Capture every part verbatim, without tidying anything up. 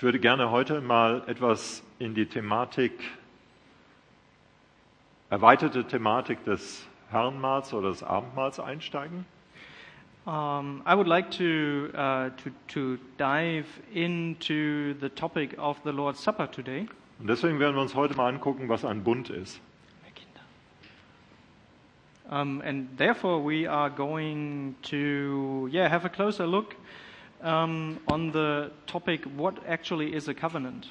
Ich würde gerne heute mal etwas in die Thematik, erweiterte Thematik des Herrenmahls oder des Abendmahls einsteigen. Um, I would like to, uh, to to dive into the topic of the Lord's Supper today. Und deswegen werden wir uns heute mal angucken, was ein Bund ist. Um, and therefore we are going to yeah have a closer look um, on the topic what actually is a covenant.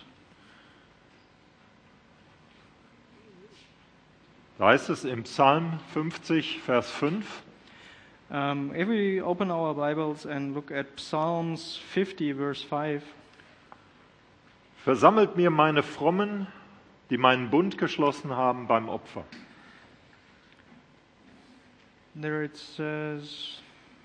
Da heißt es im Psalm fünfzig, Vers fünf. Um, if we open our Bibles and look at Psalms fifty, verse five. Versammelt mir meine Frommen, die meinen Bund geschlossen haben beim Opfer. There it says,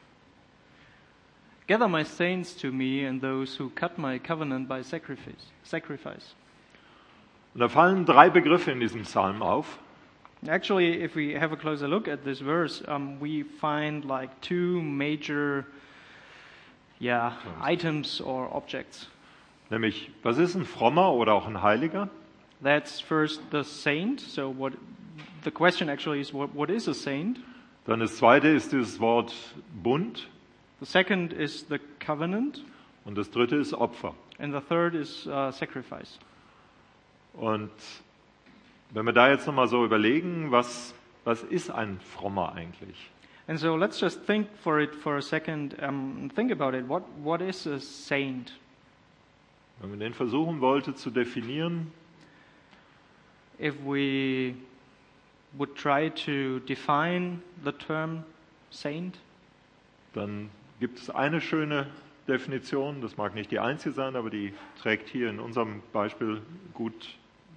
gather my saints to me and those who cut my covenant by sacrifice. sacrifice. Und da fallen drei Begriffe in diesem Psalm auf. Actually, if we have a closer look at this verse, um, we find like two major yeah, items or objects. Nämlich, was ist ein Frommer oder auch ein Heiliger? That's first the saint. So what the question actually is, what, what is a saint? Dann das zweite ist dieses Wort Bund. The second is the covenant. Und das dritte ist Opfer. And the third is uh, sacrifice. Und wenn wir da jetzt nochmal so überlegen, was, was ist ein Frommer eigentlich? And so let's just think for it for a second, um, think about it. What, what is a saint? Wenn man den versuchen wollte zu definieren, If we would try to define the term saint, dann gibt es eine schöne Definition, das mag nicht die einzige sein, aber die trägt hier in unserem Beispiel gut.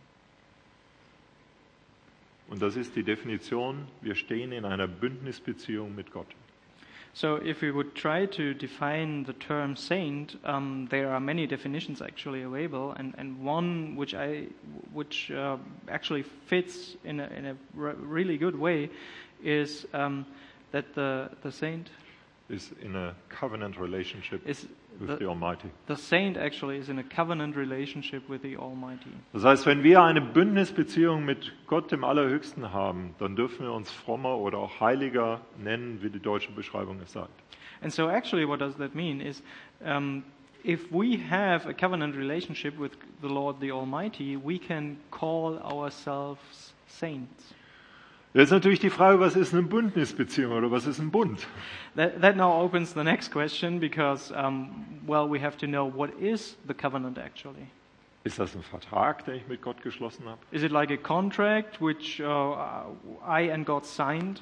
Und das ist die Definition, wir stehen in einer Bündnisbeziehung mit Gott. so if we would try to define the term saint, um, there are many definitions actually available, and, and one which I which uh, actually fits in a, in a re- really good way is um, that the the saint Ist in a covenant relationship is with the, the Almighty. the saint actually is in a covenant relationship with the Almighty. Das heißt, wenn wir eine Bündnisbeziehung mit Gott, dem Allerhöchsten, haben, dann dürfen wir uns frommer oder auch heiliger nennen, wie die deutsche Beschreibung es sagt. And so actually what does that mean is um, if we have a covenant relationship with the Lord the Almighty, we can call ourselves saints. Jetzt ist natürlich die Frage, was ist eine Bündnisbeziehung oder was ist ein Bund? That, that now opens the next question because, um, well, we have to know what is the covenant actually. Ist das ein Vertrag, den ich mit Gott geschlossen habe? Is it like a contract which uh, I and God signed?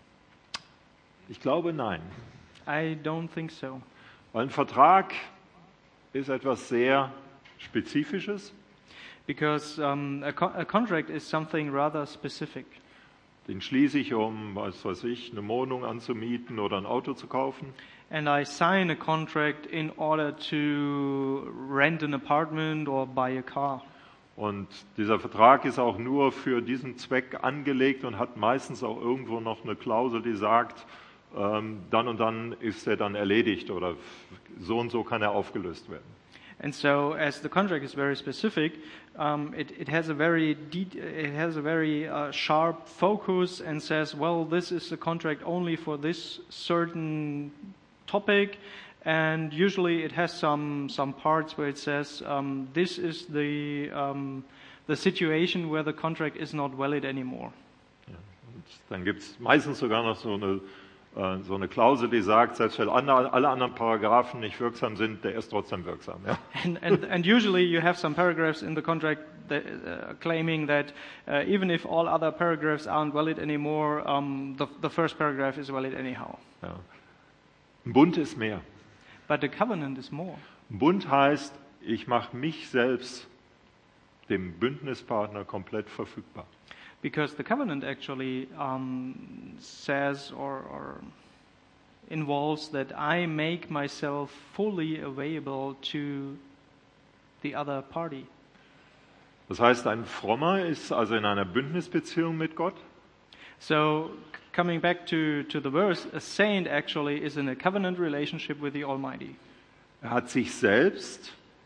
Ich glaube, nein. I don't think so. Weil ein Vertrag ist etwas sehr Spezifisches. Because um, a, co- a contract is something rather specific. Den schließe ich, um, was weiß ich, eine Wohnung anzumieten oder ein Auto zu kaufen. And I sign a contract in order to rent an apartment or buy a car. Und dieser Vertrag ist auch nur für diesen Zweck angelegt und hat meistens auch irgendwo noch eine Klausel, die sagt, ähm, dann und dann ist er dann erledigt oder so und so kann er aufgelöst werden. And so, as the contract is very specific, um, it, it has a very de- it has a very uh, sharp focus and says, well, this is a contract only for this certain topic, and usually it has some some parts where it says, um, this is the um, the situation where the contract is not valid anymore. Ja, und dann gibt es meistens sogar noch so eine äh, so eine Klausel, die sagt, selbst wenn alle, alle anderen Paragraphen nicht wirksam sind, der ist trotzdem wirksam. Ja? And, and, and usually you have some paragraphs in the contract that, uh, claiming that uh, even if all other paragraphs aren't valid anymore, um, the, the first paragraph is valid anyhow. Ja. Ein Bund ist mehr. But the covenant is more. Ein Bund heißt, ich mache mich selbst dem Bündnispartner komplett verfügbar. Because the covenant actually um, says or, or involves that I make myself fully available to the other party. Das heißt, ein Frommer ist also in einer Bündnisbeziehung mit Gott. So, coming back to, to the verse, a saint actually is in a covenant relationship with the Almighty. Er hat sich selbst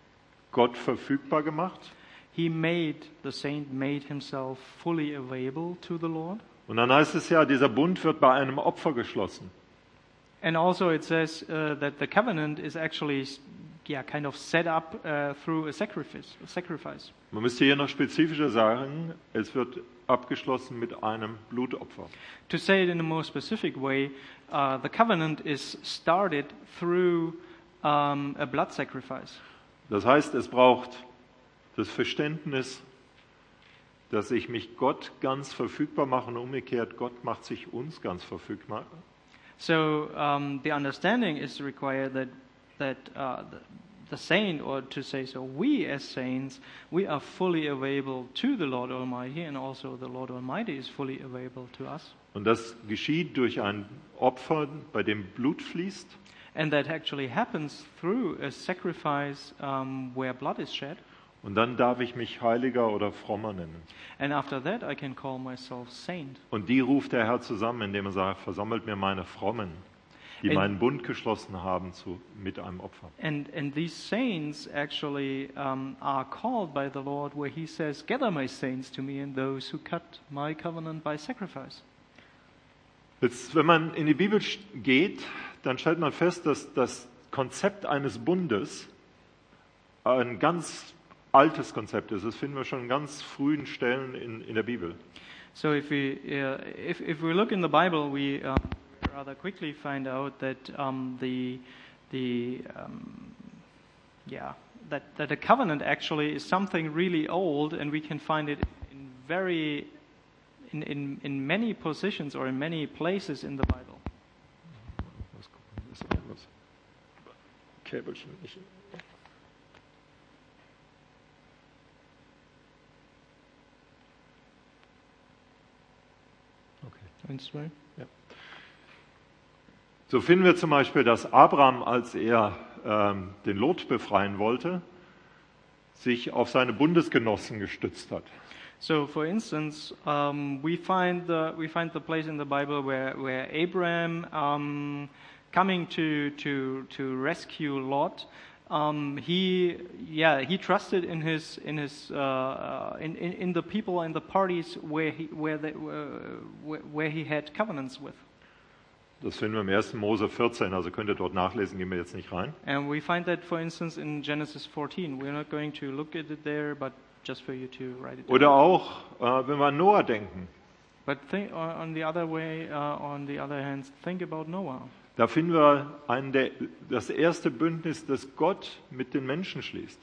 Gott verfügbar gemacht. He made, the saint made himself fully available to the Lord. Und dann heißt es ja, dieser Bund wird bei einem Opfer geschlossen. And also it says uh, that the covenant is actually, yeah, kind of set up uh, through a sacrifice. A sacrifice. Man müsste hier noch spezifischer sagen, es wird abgeschlossen mit einem Blutopfer. To say it in a more specific way, uh, the covenant is started through um, a blood sacrifice. Das heißt, es braucht das Verständnis, dass ich mich Gott ganz verfügbar mache und umgekehrt, Gott macht sich uns ganz verfügbar. So um, the understanding is required that that uh, the, the saint, or to say so, we as saints, we are fully available to the Lord Almighty, and also the Lord Almighty is fully available to us. Und das geschieht durch ein Opfer, bei dem Blut fließt. And that actually happens through a sacrifice um, where blood is shed. Und dann darf ich mich Heiliger oder Frommer nennen. And after that I can call myself saint. Und die ruft der Herr zusammen, indem er sagt, versammelt mir meine Frommen, die And- meinen Bund geschlossen haben zu, mit einem Opfer. And and these saints actually um, are called by the Lord, where He says, "Gather my saints to me, and those who cut my covenant by sacrifice." Jetzt, wenn man in die Bibel sch- geht, dann stellt man fest, dass das Konzept eines Bundes ein ganz altes Konzept ist. Das finden wir schon in ganz frühen Stellen in, in der Bibel. So if we uh, if if we look in the Bible, we uh, rather quickly find out that um, the the um, yeah that that a covenant actually is something really old, and we can find it in very in in in many positions or in many places in the Bible. Was gucken, ist irgendwas? Käbelchen nicht. Okay. So finden wir zum Beispiel, dass Abraham, als er ähm, den Lot befreien wollte, sich auf seine Bundesgenossen gestützt hat. So, for instance, um, we find the we find the place in the Bible where where Abraham um, coming to to to rescue Lot. Um, he yeah he trusted in his in his uh, uh, in, in in the people and the parties where he where they, uh, where, where he had covenants with. Das finden wir im ersten Mose vierzehn, also könnt ihr dort nachlesen, gehen wir jetzt nicht rein. And we find that, for instance, in Genesis fourteen. We're not going to look at it there, but just for you to write it down. Oder auch, äh, wenn wir an Noah denken, But think, on on the other way, uh, on the other hand, think about Noah. da finden wir einen der, das erste Bündnis, das Gott mit den Menschen schließt.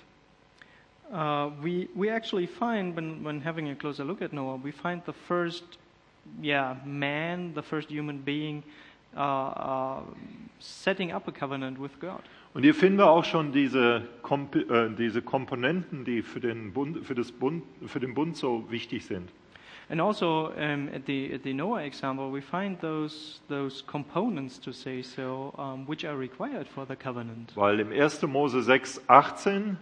Uh, we we actually find when when having a closer look at Noah, we find the first, yeah, man, the first human being, uh, uh, setting up a covenant with God. Und hier finden wir auch schon diese, Komp äh, diese Komponenten, die für den, Bund, für, das Bund, für den Bund so wichtig sind. And also um, at the at the Noah example, we find those those components, to say so, um, which are required for the covenant. Weil im ersten Mose sechs achtzehn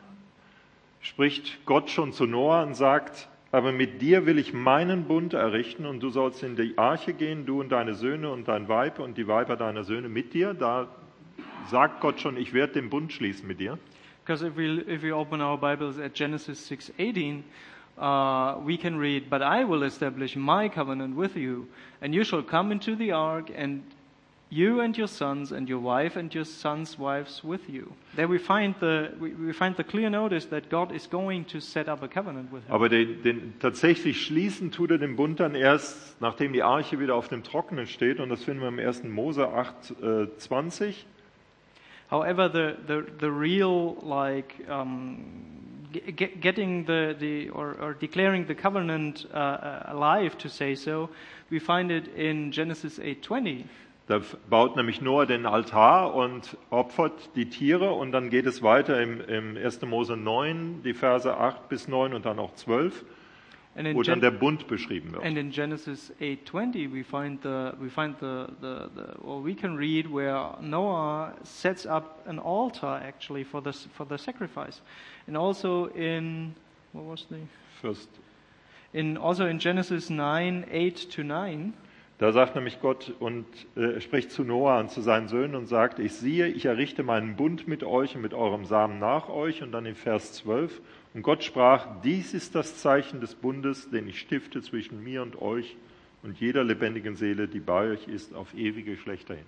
spricht Gott schon zu Noah und sagt, aber mit dir will ich meinen Bund errichten und du sollst in die Arche gehen, du und deine Söhne und dein Weib und die Weiber deiner Söhne mit dir. Da sagt Gott schon, ich werde den Bund schließen mit dir. Because if we if we open our Bibles at Genesis six eighteen, uh, we can read, "But I will establish my covenant with you, and you shall come into the ark, and you and your sons and your wife and your sons' wives with you." There we find the we, we find the clear notice that God is going to set up a covenant with him. Aber den, den, tatsächlich schließen tut er den Bund dann erst, nachdem die Arche wieder auf dem Trockenen steht. Und das finden wir im ersten Mose acht zwanzig. However, the the the real like um, ge- getting the the or, or declaring the covenant uh, uh, alive, to say so, we find it in Genesis eight twenty. Da baut nämlich Noah den Altar und opfert die Tiere. Und dann geht es weiter im, im ersten Mose neun, die Verse acht bis neun und dann auch zwölf, And in, wo dann Gen- der Bund beschrieben wird. and in Genesis eight twenty, we find the we find the, the, the or we can read where Noah sets up an altar actually for the for the sacrifice, and also in what was the First, in also in Genesis nine eight to nine. Da sagt nämlich Gott und äh, spricht zu Noah und zu seinen Söhnen und sagt, ich siehe, ich errichte meinen Bund mit euch und mit eurem Samen nach euch. Und dann in Vers zwölf, und Gott sprach, dies ist das Zeichen des Bundes, den ich stifte zwischen mir und euch und jeder lebendigen Seele, die bei euch ist, auf ewige Geschlechter hin.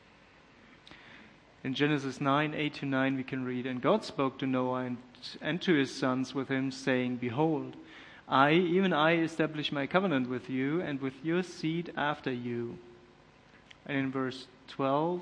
In Genesis nine, eight to nine we can read, and God spoke to Noah and, and to his sons with him, saying, Behold, I, even I, establish my covenant with you and with your seed after you. And in verse twelve,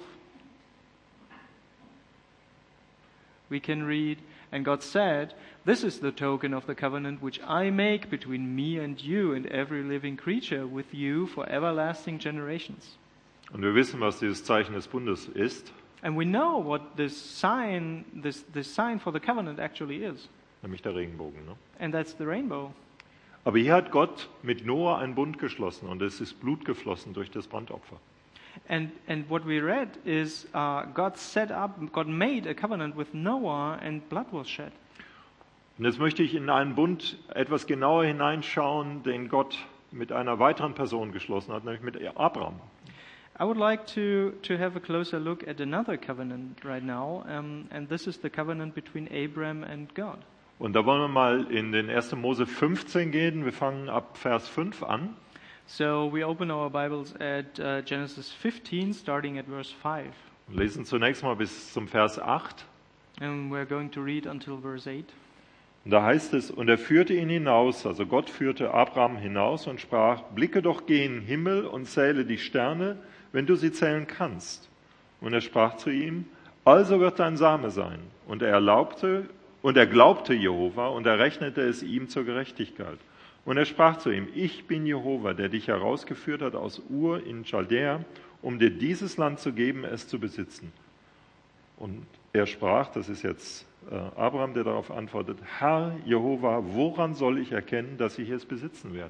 we can read, and God said, This is the token of the covenant which I make between me and you and every living creature with you for everlasting generations. Und wir wissen, was dieses Zeichen des Bundes ist, And we know what this sign, this, this sign for the covenant actually is. nämlich der Regenbogen. Ne? And that's the rainbow. Aber hier hat Gott mit Noah einen Bund geschlossen und es ist Blut geflossen durch das Brandopfer. And and what we read is uh, God set up, God made a covenant with Noah, and blood was shed. Und jetzt möchte ich in einen Bund etwas genauer hineinschauen, den Gott mit einer weiteren Person geschlossen hat, nämlich mit Abraham. I would like to to have a closer look at another covenant right now, um, and this is the covenant between Abraham and God. Und da wollen wir mal in den ersten Mose fünfzehn gehen. Wir fangen ab Vers fünf an. So we open our Bibles at uh, Genesis fifteen, starting at verse five, Wir lesen zunächst mal bis zum Vers acht. and we're going to read until verse eight. Und da heißt es, und er führte ihn hinaus, also Gott führte Abraham hinaus und sprach, blicke doch gen Himmel und zähle die Sterne, wenn du sie zählen kannst. Und er sprach zu ihm, also wird dein Same sein. Und er erlaubte, und er glaubte Jehova, und er rechnete es ihm zur Gerechtigkeit. Und er sprach zu ihm, ich bin Jehova, der dich herausgeführt hat aus Ur in Chaldea, um dir dieses Land zu geben, es zu besitzen. Und er sprach, das ist jetzt äh, Abraham, der darauf antwortet, Herr Jehova, woran soll ich erkennen, dass ich es besitzen werde?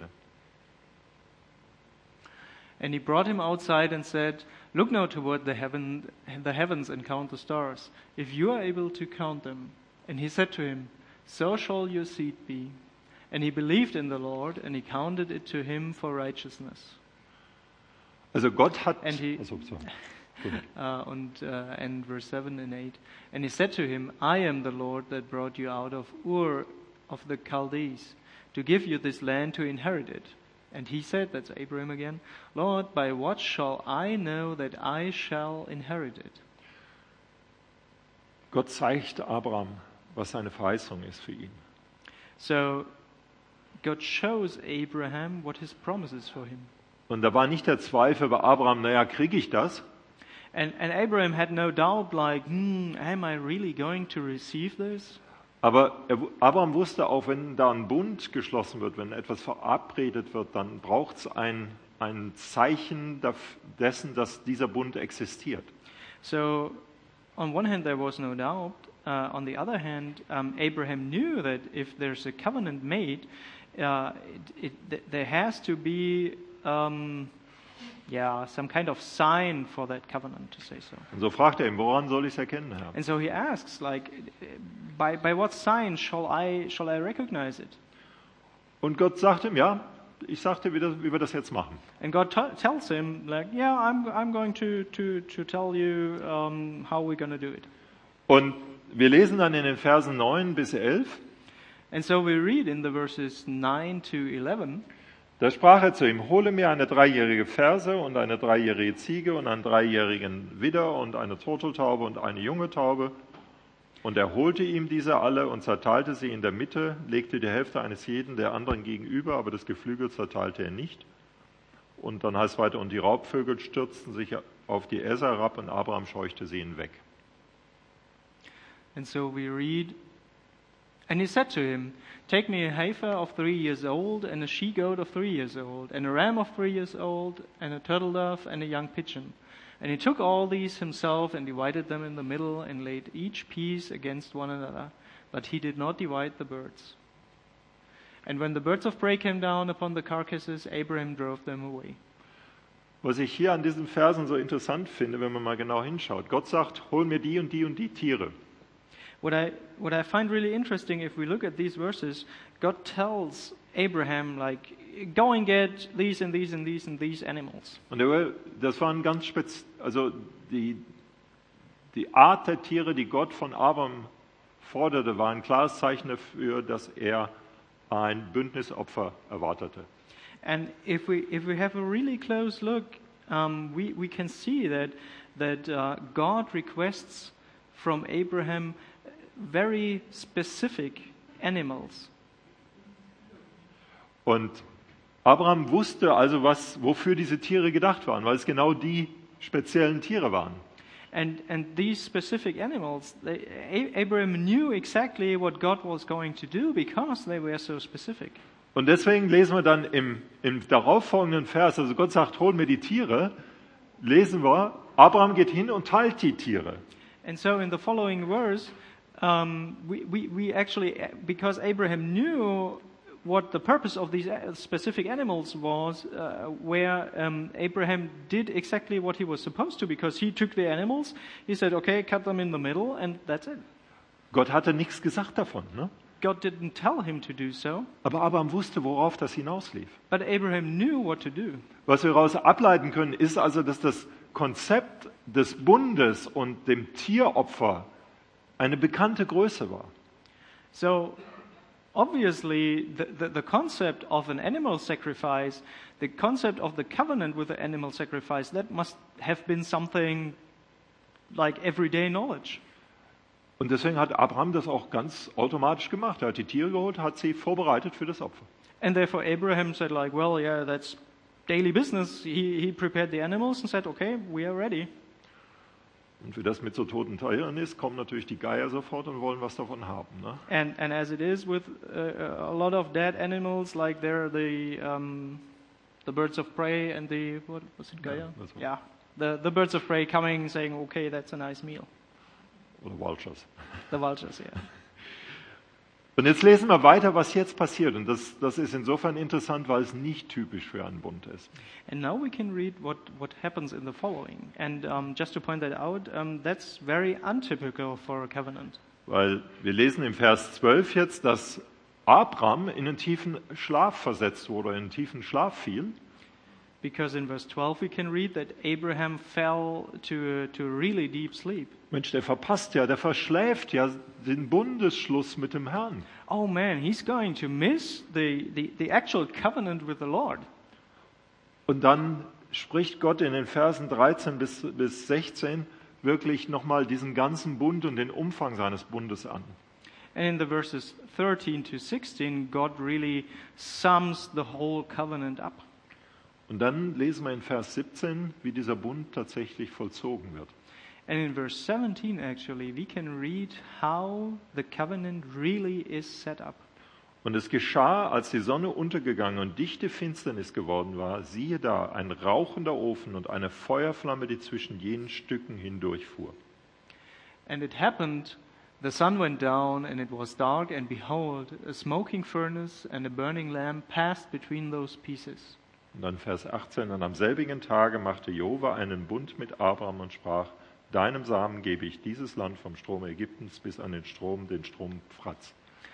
And he brought him outside and said, Look now toward the heaven, the heavens and count the stars, if you are able to count them. And he said to him, So shall your seed be. And he believed in the Lord, and he counted it to him for righteousness. Also Gott hat... And he, also, so. Gut. uh, and, uh, and verse seven and eight. And he said to him, I am the Lord that brought you out of Ur of the Chaldees, to give you this land to inherit it. And he said, that's Abraham again, Lord, by what shall I know that I shall inherit it? Gott zeigt Abraham, was seine Verheißung ist für ihn. So God shows Abraham what his promise is for him. Und da war nicht der Zweifel bei Abraham, naja, kriege ich das? And, and Abraham had no doubt, like, hmm, am I really going to receive this? Aber er, Abraham wusste auch, wenn da ein Bund geschlossen wird, wenn etwas verabredet wird, dann braucht es ein, ein Zeichen dessen, dass dieser Bund existiert. So, on one hand, there was no doubt. Uh, on the other hand, um, Abraham knew that if there's a covenant made, uh, it, it, there has to be, um, yeah, some kind of sign for that covenant, to say so. Und so fragt er ihn, woran soll ich es erkennen, Herr? And so he asks, like, by by what sign shall I shall I recognize it? Und Gott sagt ihm, ja, ich sagte, wie, das, wie wir das jetzt machen. And God t- tells him, like, yeah, I'm I'm going to to to tell you um, how we're going to do it. Und wir lesen dann in den Versen neun bis elf. And so we read in the verses nine to eleven. Da sprach er zu ihm, hole mir eine dreijährige Ferse und eine dreijährige Ziege und einen dreijährigen Widder und eine Turteltaube und eine junge Taube. Und er holte ihm diese alle und zerteilte sie in der Mitte, legte die Hälfte eines jeden der anderen gegenüber, aber das Geflügel zerteilte er nicht. Und dann heißt es weiter, und die Raubvögel stürzten sich auf die Esser herab und Abraham scheuchte sie hinweg. And so we read, and he said to him, take me a heifer of three years old, and a she-goat of three years old, and a ram of three years old, and a turtle dove, and a young pigeon. And he took all these himself, and divided them in the middle, and laid each piece against one another. But he did not divide the birds. And when the birds of prey came down upon the carcasses, Abraham drove them away. Was ich hier an diesen Versen so interessant finde, wenn man mal genau hinschaut. Gott sagt, hol mir die und die und die Tiere. What I what I find really interesting, if we look at these verses, God tells Abraham, like, go and get these and these and these and these animals. Und der- das waren ganz spez, also die, die Art der Tiere, die Gott von Abraham forderte, war ein klares Zeichen dafür, dass er ein Bündnisopfer erwartete. And if we if we have a really close look, um, we we can see that that uh, God requests from Abraham very specific animals. Und Abraham wusste also, was, wofür diese Tiere gedacht waren, weil es genau die speziellen Tiere waren. And and these specific animals, they, A- Abraham knew exactly what God was going to do because they were so specific. Und deswegen lesen wir dann im, im darauffolgenden Vers, also Gott sagt, hol mir die Tiere, lesen wir, Abraham geht hin und teilt die Tiere. And so in the following verse, um, we, we, we actually, because Abraham knew what the purpose of these uh, specific animals was, uh, where um, Abraham did exactly what he was supposed to, because he took the animals, he said, okay, cut them in the middle, and that's it. Gott hatte nichts gesagt davon, ne? God didn't tell him to do so, Aber Abraham wusste, worauf das hinauslief. but Abraham knew what to do. Was wir daraus ableiten können, ist also, dass das Konzept des Bundes und dem Tieropfer eine bekannte Größe war. So, obviously, the, the, the concept of an animal sacrifice, the concept of the covenant with the animal sacrifice, that must have been something like everyday knowledge. Und deswegen hat Abraham das auch ganz automatisch gemacht. Er hat die Tiere geholt, hat sie vorbereitet für das Opfer. And therefore, Abraham said, like, well, yeah, that's daily business. He, he prepared the animals and said, okay, we are ready. Und wie das mit so toten Tieren ist, kommen natürlich die Geier sofort und wollen was davon haben. Ne? And, and as it is with uh, a lot of dead animals, like they're the, um, the birds of prey and the, what was it, Gaia? Yeah, that's what- Yeah, the, the birds of prey coming saying, okay, that's a nice meal. Oder Vultures. The vultures, yeah. Und jetzt lesen wir weiter, was jetzt passiert. Und das, das ist insofern interessant, weil es nicht typisch für einen Bund ist. And now we can read what, what happens in the following. And um, just to point that out, um, that's very untypical for a covenant. Weil wir lesen im Vers zwölf jetzt, dass Abraham in einen tiefen Schlaf versetzt wurde, in einen tiefen Schlaf fiel. Because in verse twelve we can read that Abraham fell to a, to a really deep sleep. Mensch, der verpasst ja, der verschläft ja den Bundesschluss mit dem Herrn. Oh man, he's going to miss the, the, the actual covenant with the Lord. Und dann spricht Gott in den Versen dreizehn bis, bis sechzehn wirklich nochmal diesen ganzen Bund und den Umfang seines Bundes an. And in the verses thirteen to sixteen, God really sums the whole covenant up. Und dann lesen wir in Vers siebzehn, wie dieser Bund tatsächlich vollzogen wird. And in verse seventeen, actually, we can read how the covenant really is set up. Und es geschah, als die Sonne untergegangen und dichte Finsternis geworden war, siehe da, ein rauchender Ofen und eine Feuerflamme, die zwischen jenen Stücken hindurchfuhr. And it happened, the sun went down, and it was dark, and behold, a smoking furnace and a burning lamp passed between those pieces. Und dann Vers achtzehn, und am selbigen Tage machte Jehova einen Bund mit Abraham und sprach, deinem Samen gebe ich dieses Land vom Strom Ägyptens bis an den Strom, den Strom Phrats.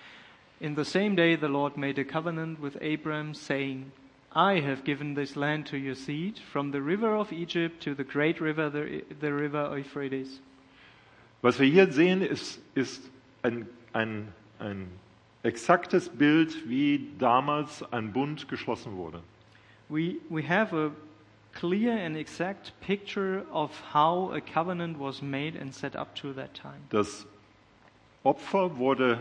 In the same day the Lord made a covenant with Abram, saying, I have given this land to your seed, from the river of Egypt to the great river, the, the river Euphrates. Was wir hier sehen, ist, ist ein, ein, ein exaktes Bild, wie damals ein Bund geschlossen wurde. We, we have a clear and exact picture of how a covenant was made and set up to that time. Das Opfer wurde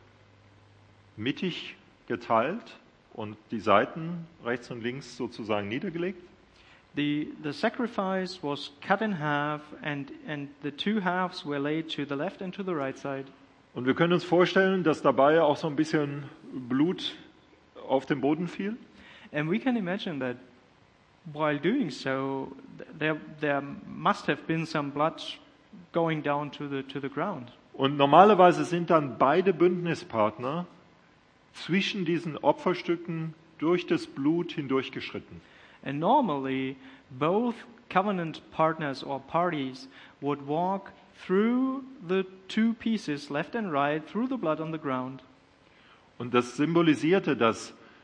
mittig geteilt und die Seiten rechts und links sozusagen niedergelegt. The, the sacrifice was cut in half, and, and the two halves were laid to the left and to the right side. Und wir können uns vorstellen, dass dabei auch so ein bisschen Blut auf den Boden fiel. And we can imagine that while doing so, th- there, there must have been some blood going down to the, to the ground. Und normalerweise sind dann beide Bündnispartner zwischen diesen Opferstücken durch das Blut hindurchgeschritten. And normally, both covenant partners or parties would walk through the two pieces, left and right, through the blood on the ground. Und das symbolisierte, dass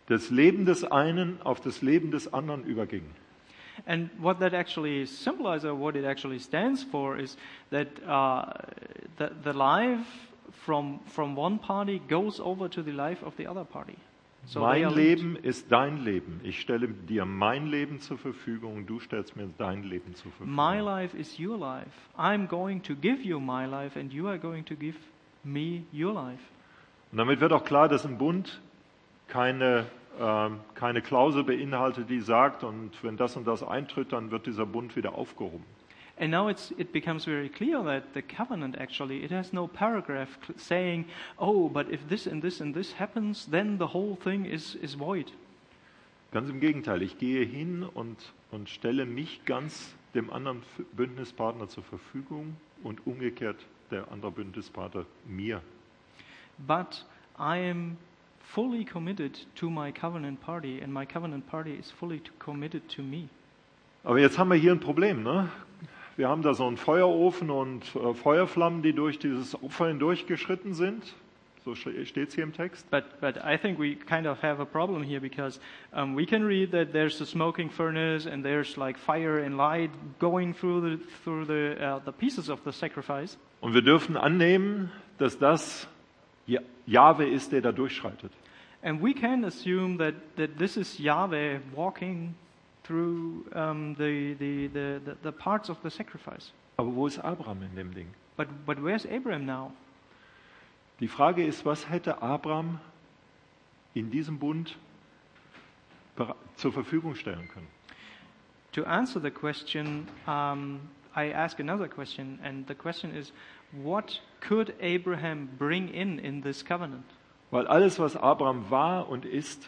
das Leben des einen auf das Leben des anderen überging. And what that actually symbolizes, or what it actually stands for, is that uh, the, the life from, from one party goes over to the life of the other party. So they Mein are linked. Leben ist dein Leben. Ich stelle dir mein Leben zur Verfügung und du stellst mir dein Leben zur Verfügung. My life is your life. I'm going to give you my life, and you are going to give me your life. Und damit wird auch klar, dass ein Bund keine, ähm, keine Klausel beinhaltet, die sagt, und wenn das und das eintritt, dann wird dieser Bund wieder aufgehoben. And now it's, it becomes very clear that the covenant actually, it has no paragraph cl- saying, oh, but if this and this and this happens, then the whole thing is, is void. Ganz im Gegenteil, ich gehe hin und, und stelle mich ganz dem anderen F- Bündnispartner zur Verfügung und umgekehrt der andere Bündnispartner mir. But I am fully committed to my covenant party, and my covenant party is fully to committed to me. Aber jetzt haben wir hier ein Problem, ne? Wir haben da so einen Feuerofen und äh, Feuerflammen, die durch dieses Opfer hindurchgeschritten sind. So steht es hier im Text. But, but I think we kind of have a problem here because um, we can read that there's a smoking furnace and there's like fire and light going through the, through the, uh, the pieces of the sacrifice. Und wir dürfen annehmen, dass das Ja- Jahwe ist, der da durchschreitet. And we can assume that, that this is Yahweh walking through um, the, the, the, the, the parts of the sacrifice. Aber wo ist Abraham in dem Ding? But, but where's Abraham now? Die Frage ist, was hätte Abraham in diesem Bund bere- zur Verfügung stellen können? To answer the question, um, I ask another question, and the question is, what could Abraham bring in in this covenant? Weil alles, was Abraham war und ist,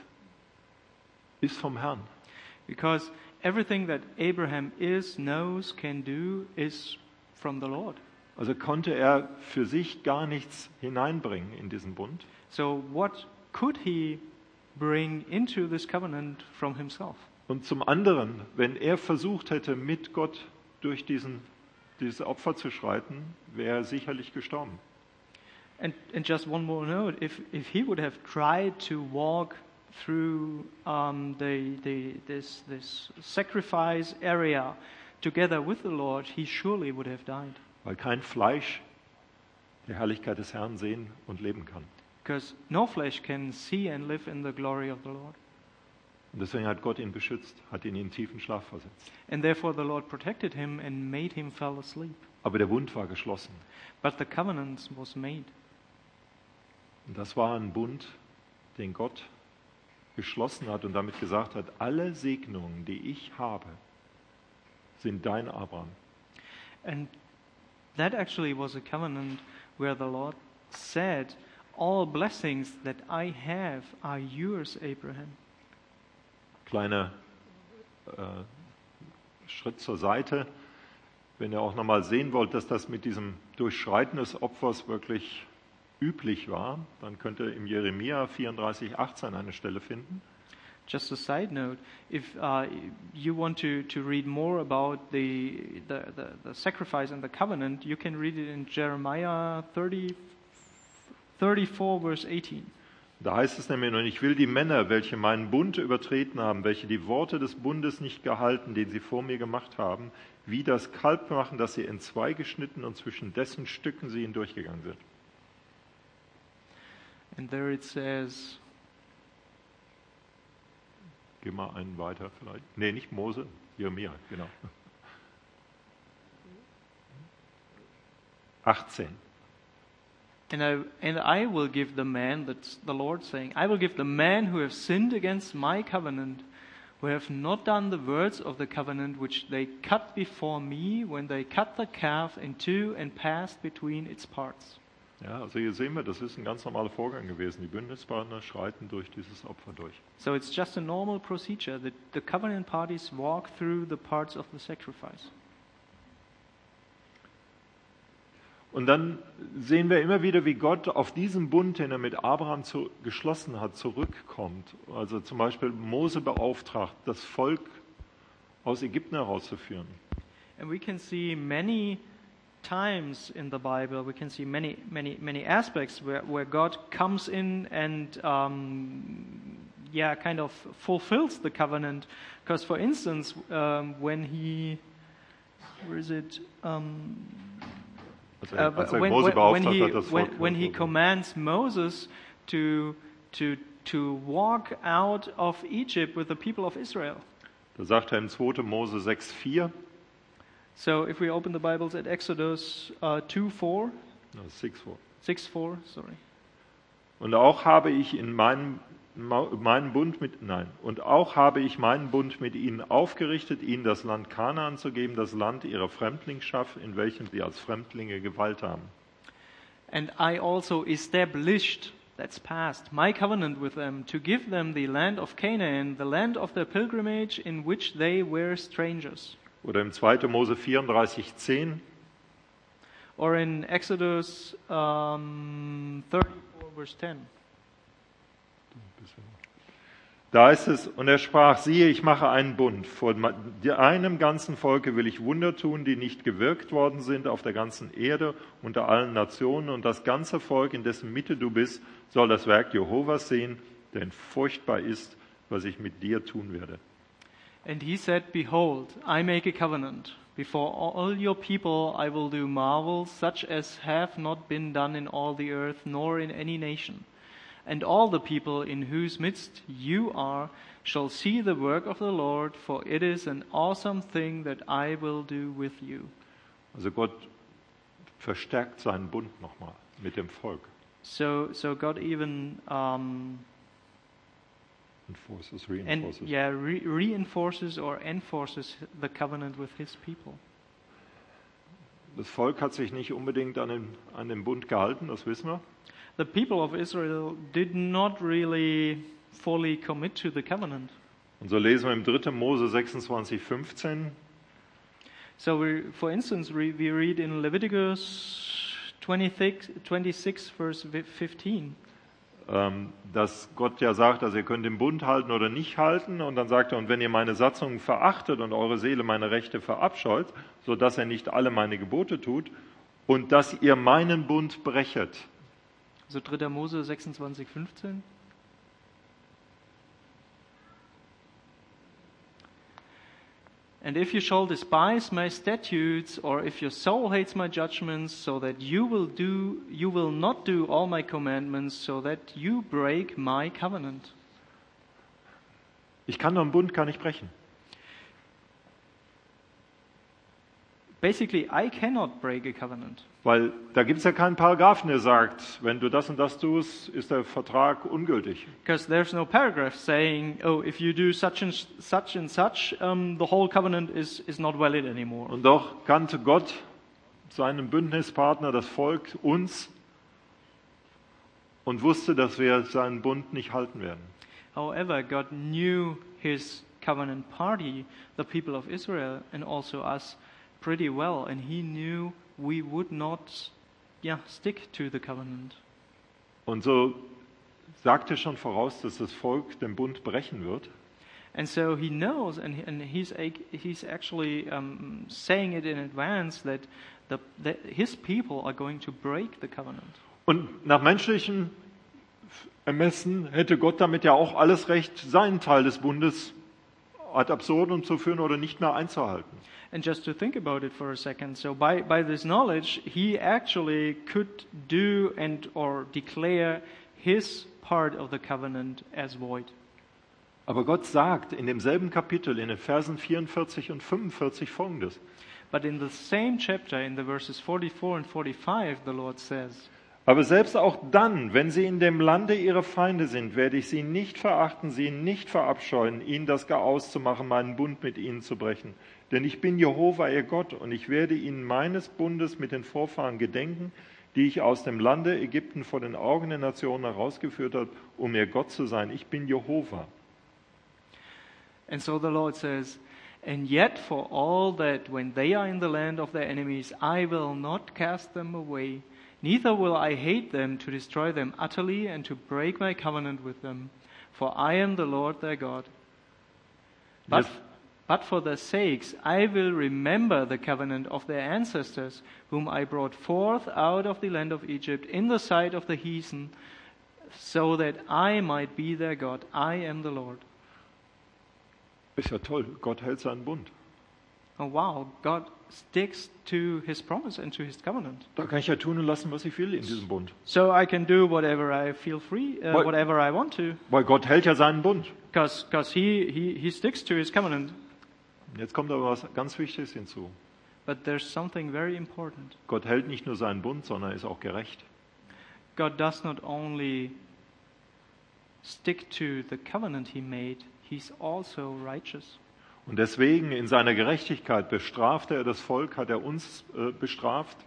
ist vom Herrn. Because everything that Abraham is, knows, can do is from the Lord. Also konnte er für sich gar nichts hineinbringen in diesen Bund. So what could he bring into this covenant from himself? Und zum anderen, wenn er versucht hätte, mit Gott durch diesen, dieses Opfer zu schreiten, wäre er sicherlich gestorben. And, and just one more note, if, if he would have tried to walk through um, the, the, this, this sacrifice area together with the Lord, he surely would have died. Weil kein Fleisch die Herrlichkeit des Herrn sehen und leben kann. Because no flesh can see and live in the glory of the Lord. Und deswegen hat Gott ihn beschützt, hat ihn in einen tiefen Schlaf versetzt. And therefore the Lord protected him and made him fall asleep. Aber der Bund war geschlossen. But the covenant was made. Und das war ein Bund, den Gott geschlossen hat und damit gesagt hat, alle Segnungen, die ich habe, sind dein, Abraham. And that actually was a covenant where the Lord said, all blessings that I have are yours, Abraham. Kleiner äh, Schritt zur Seite. Wenn ihr auch nochmal sehen wollt, dass das mit diesem Durchschreiten des Opfers wirklich üblich war, dann könnt ihr im Jeremia vierunddreißig, achtzehn eine Stelle finden. Just a side note, if uh, you want to, to read more about the, the, the, the sacrifice and the covenant, you can read it in Jeremiah thirty, thirty-four, verse eighteen. Da heißt es nämlich, und ich will die Männer, welche meinen Bund übertreten haben, welche die Worte des Bundes nicht gehalten, den sie vor mir gemacht haben, wie das Kalb machen, das sie entzwei geschnitten und zwischen dessen Stücken sie hindurchgegangen sind. And there it says, Geh mal einen weiter vielleicht. Nee, nicht Mose, Jeremia, genau. achtzehn. and I, and I will give the man, that's the Lord saying, I will give the man who have sinned against my covenant, who have not done the words of the covenant which they cut before me when they cut the calf in two and passed between its parts. Ja, also hier sehen wir, das ist ein ganz normaler Vorgang gewesen. Die Bündnispartner schreiten durch dieses Opfer durch. So it's just a normal procedure that the covenant parties walk through the parts of the sacrifice. Und dann sehen wir immer wieder, wie Gott auf diesen Bund, den er mit Abraham zu, geschlossen hat, zurückkommt. Also zum Beispiel Mose beauftragt, das Volk aus Ägypten herauszuführen. And we can see many times in the Bible, we can see many, many, many aspects where, where God comes in and um, yeah, kind of fulfills the covenant. Because, for instance, um, when he, where is it? Um, Also, uh, als er when, Mose when, when beauftragt he hat, das when, Volk when he also- commands Moses to to to walk out of Egypt with the people of Israel. Da sagt er im zweiten Mose sechs vier, So, if we open the Bibles at Exodus uh, two four, no, six four. six four, sorry. Und auch habe ich in meinem meinen Bund mit nein und auch habe ich meinen Bund mit ihnen aufgerichtet, ihnen das Land Kanaan zu geben, das Land ihrer Fremdlingschaft, in welchem sie als Fremdlinge geweilt haben. And I also established, that's past, my covenant with them to give them the land of Canaan, the land of their pilgrimage in which they were strangers. Oder im zweiten Mose vierunddreißig zehn, Or in Exodus um, thirty-four, verse ten. da ist es, und er sprach, siehe, ich mache einen Bund, vor einem ganzen Volke will ich Wunder tun, die nicht gewirkt worden sind auf der ganzen Erde unter allen Nationen, und das ganze Volk, in dessen Mitte du bist, soll das Werk Jehovas sehen, denn furchtbar ist, was ich mit dir tun werde. And he said, behold, I make a covenant. Before all your people I will do marvels such as have not been done in all the earth, nor in any nation. And all the people in whose midst you are shall see the work of the Lord, for it is an awesome thing that I will do with you. Also Gott verstärkt seinen Bund nochmal mit dem Volk. So, so God even um, Enforces, and reinforces. yeah re- reinforces or enforces the covenant with His people. Das Volk hat sich nicht unbedingt an den, an den Bund gehalten, das wissen wir. The people of Israel did not really fully commit to the covenant. Und so lesen wir im dritten Mose sechsundzwanzig fünfzehn, So, we, for instance, we, we read in Leviticus twenty-six, twenty-six verse fifteen. ähm, dass Gott ja sagt, also ihr könnt den Bund halten oder nicht halten. Und dann sagt er, und wenn ihr meine Satzungen verachtet und eure Seele meine Rechte verabscheut, so dass er nicht alle meine Gebote tut, und dass ihr meinen Bund brechet. So dritter Mose sechsundzwanzig fünfzehn. And if you shall despise my statutes, or if your soul hates my judgments, so that you will do, you will not do all my commandments, so that you break my covenant. Ich kann doch einen Bund gar nicht brechen. Basically, I cannot break a covenant. Weil da gibt es ja keinen Paragraphen, der sagt, wenn du das und das tust, ist der Vertrag ungültig. Because there's no paragraph saying, oh, if you do such and such and such, um, the whole covenant is, is not valid anymore. Und doch kannte Gott seinen Bündnispartner, das Volk, uns, und wusste, dass wir seinen Bund nicht halten werden. However, God knew his covenant party, the people of Israel, and also us pretty well, and he knew we would not yeah, stick to the covenant. Und so sagte schon voraus, dass das Volk den Bund brechen wird. And so he knows, and, he, and he's, he's actually um, saying it in advance, that, the, that his people are going to break the covenant. Und nach menschlichem Ermessen hätte Gott damit ja auch alles Recht, seinen Teil des Bundes ad absurdum zu führen oder nicht mehr einzuhalten. And just to think about it for a second, so by, by this knowledge, he actually could do and or declare his part of the covenant as void. Aber Gott sagt in demselben Kapitel, in den Versen vierundvierzig und fünfundvierzig folgendes. But in the same chapter, in the verses forty-four and forty-five, the Lord says, Aber selbst auch dann, wenn sie in dem Lande ihrer Feinde sind, werde ich sie nicht verachten, sie nicht verabscheuen, ihnen das gar auszumachen, meinen Bund mit ihnen zu brechen. Denn ich bin Jehova, ihr Gott, und ich werde ihnen meines Bundes mit den Vorfahren gedenken, die ich aus dem Lande Ägypten vor den Augen der Nationen herausgeführt habe, um ihr Gott zu sein. Ich bin Jehova. and so the Lord says, and yet for all that, when they are in the land of their enemies, I will not cast them away, neither will I hate them to destroy them utterly and to break my covenant with them, for I am the Lord their God. But, Yes. but for their sakes I will remember the covenant of their ancestors, whom I brought forth out of the land of Egypt in the sight of the heathen, so that I might be their God. I am the Lord. Ist ja toll, Gott hält seinen Bund. Oh wow, God sticks to his promise and to his covenant. Da kann ich ja tun und lassen, was ich will in diesem Bund. So I can do whatever I feel free, uh, Weil- whatever I want to, Weil Gott hält ja seinen Bund. because because he, he, he sticks to his covenant. Jetzt kommt aber was ganz Wichtiges hinzu. But there's something very important. Gott hält nicht nur seinen Bund, sondern ist auch gerecht. God does not only stick to the covenant he made, he's also righteous. Und deswegen in seiner Gerechtigkeit bestraft er das Volk, hat er uns äh, bestraft.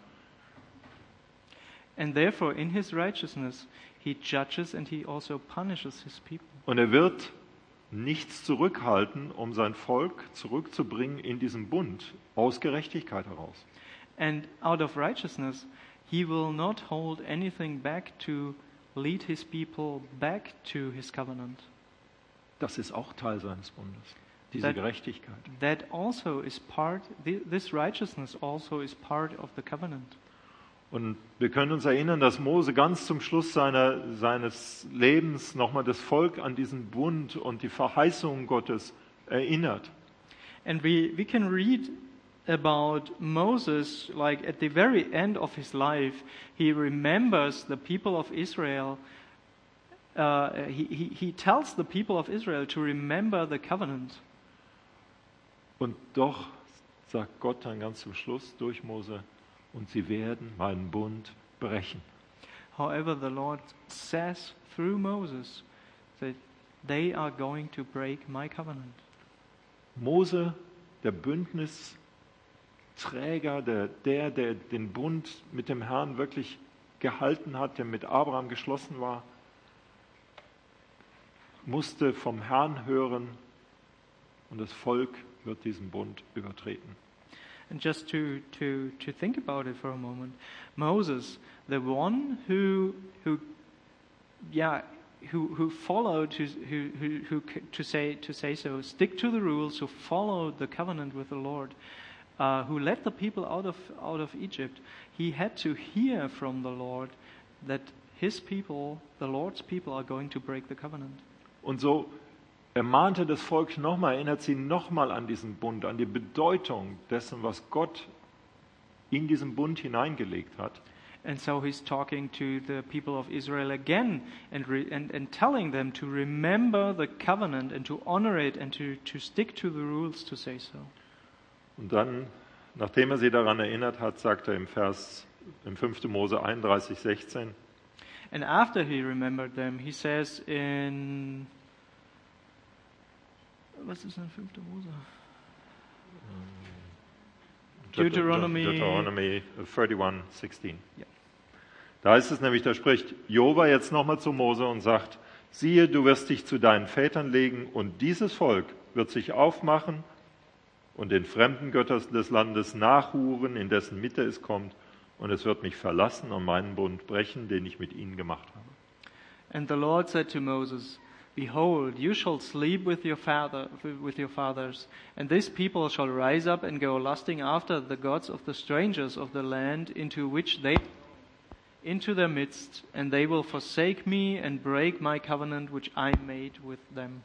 And therefore, in his righteousness, he judges and he also punishes his people. Und er wird nichts zurückhalten, um sein Volk zurückzubringen in diesen Bund, aus Gerechtigkeit heraus. And out of righteousness, he will not hold anything back to lead his people back to his covenant. Das ist auch Teil seines Bundes, diese That- Gerechtigkeit. That also is part, thi- this righteousness also is part of the covenant. Und wir können uns erinnern, dass Mose ganz zum Schluss seiner, seines Lebens nochmal das Volk an diesen Bund und die Verheißungen Gottes erinnert. And we, we can read about Moses, like at the very end of his life, he remembers the people of Israel. Uh, he, he, he tells the people of Israel to remember the covenant. Und doch sagt Gott dann ganz zum Schluss durch Mose, und sie werden meinen Bund brechen. However, the Lord says through Moses that they are going to break my covenant. Mose, der Bündnisträger, der, der, der den Bund mit dem Herrn wirklich gehalten hat, der mit Abraham geschlossen war, musste vom Herrn hören und das Volk wird diesen Bund übertreten. And just to, to, to think about it for a moment, Moses, the one who who yeah who who followed who who who, who c- to say to say so, stick to the rules, who followed the covenant with the Lord, uh, who led the people out of out of Egypt, he had to hear from the Lord that his people, the Lord's people, are going to break the covenant. Und so ermahnte das Volk nochmal, erinnert sie nochmal an diesen Bund, an die Bedeutung dessen, was Gott in diesen Bund hineingelegt hat. And so he's talking to the people of Israel again and, re- and, and telling them to remember the covenant and to honor it and to, to stick to the rules to say so. Und dann, nachdem er sie daran erinnert hat, sagt er im Vers, im fünften Mose einunddreißig, sechzehn, And after he remembered them, he says in... Was ist denn fünfter Mose? Deuteronomy- Deuteronomy einunddreißig, sechzehn. Ja. Da heißt es nämlich, da spricht Jehova jetzt nochmal zu Mose und sagt, siehe, du wirst dich zu deinen Vätern legen und dieses Volk wird sich aufmachen und den fremden Göttern des Landes nachhuren, in dessen Mitte es kommt, und es wird mich verlassen und meinen Bund brechen, den ich mit ihnen gemacht habe. And the Lord said to Moses, Behold, you shall sleep with your father, with your fathers, and this people shall rise up and go lusting after the gods of the strangers of the land into which they into their midst, and they will forsake me and break my covenant which I made with them.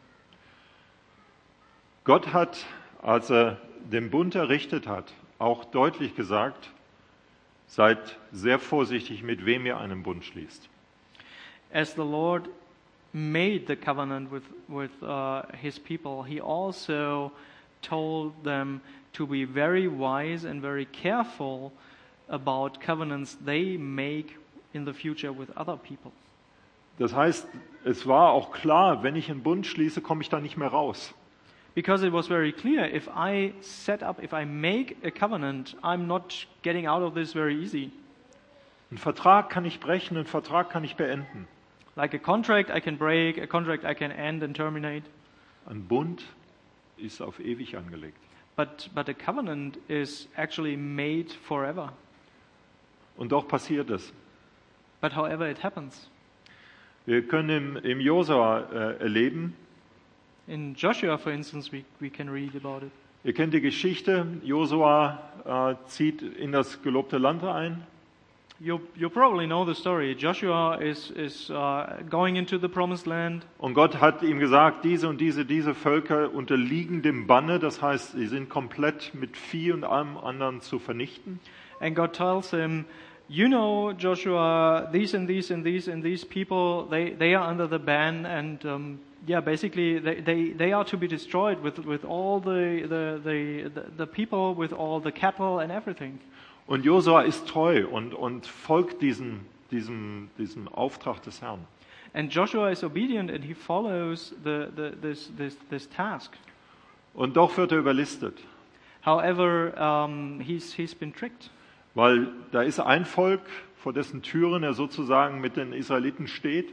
Gott hat, als er den Bund errichtet hat, auch deutlich gesagt, seid sehr vorsichtig, mit wem ihr einen Bund schließt. As the Lord made the covenant with with uh, his people, he also told them to be very wise and very careful about covenants they make in the future with other people. Das heißt, es war auch klar, wenn ich einen Bund schließe, komme ich da nicht mehr raus. Because it was very clear, if I set up, if I make a covenant, I'm not getting out of this very easy. Einen Vertrag kann ich brechen, einen Vertrag kann ich beenden. Like a contract I can break, a contract I can end and terminate. Ein Bund ist auf ewig angelegt. But, but a covenant is actually made forever. Und doch passiert es. But however it happens. Wir können im, im Josua äh, erleben, In Joshua, for instance, we, we can read about it. ihr kennt die Geschichte, Josua äh, zieht in das gelobte Land ein. you you probably know the story. Joshua is is uh, going into the promised land. Und Gott hat ihm gesagt, diese und diese, diese Völker unterliegen dem Banne, das heißt, sie sind komplett mit Vieh und allem anderen zu vernichten. And God tells him, you know, Joshua, these and these and these and these people, they, they are under the ban, and um, yeah, basically they, they, they are to be destroyed with with all the the, the the the people, with all the cattle and everything. Und Josua ist treu und, und folgt diesem, diesem, diesem Auftrag des Herrn. And Joshua is obedient and he follows the, the this this this task. Und doch wird er überlistet, However, um, he's he's been tricked. weil da ist ein Volk, vor dessen Türen er sozusagen mit den Israeliten steht.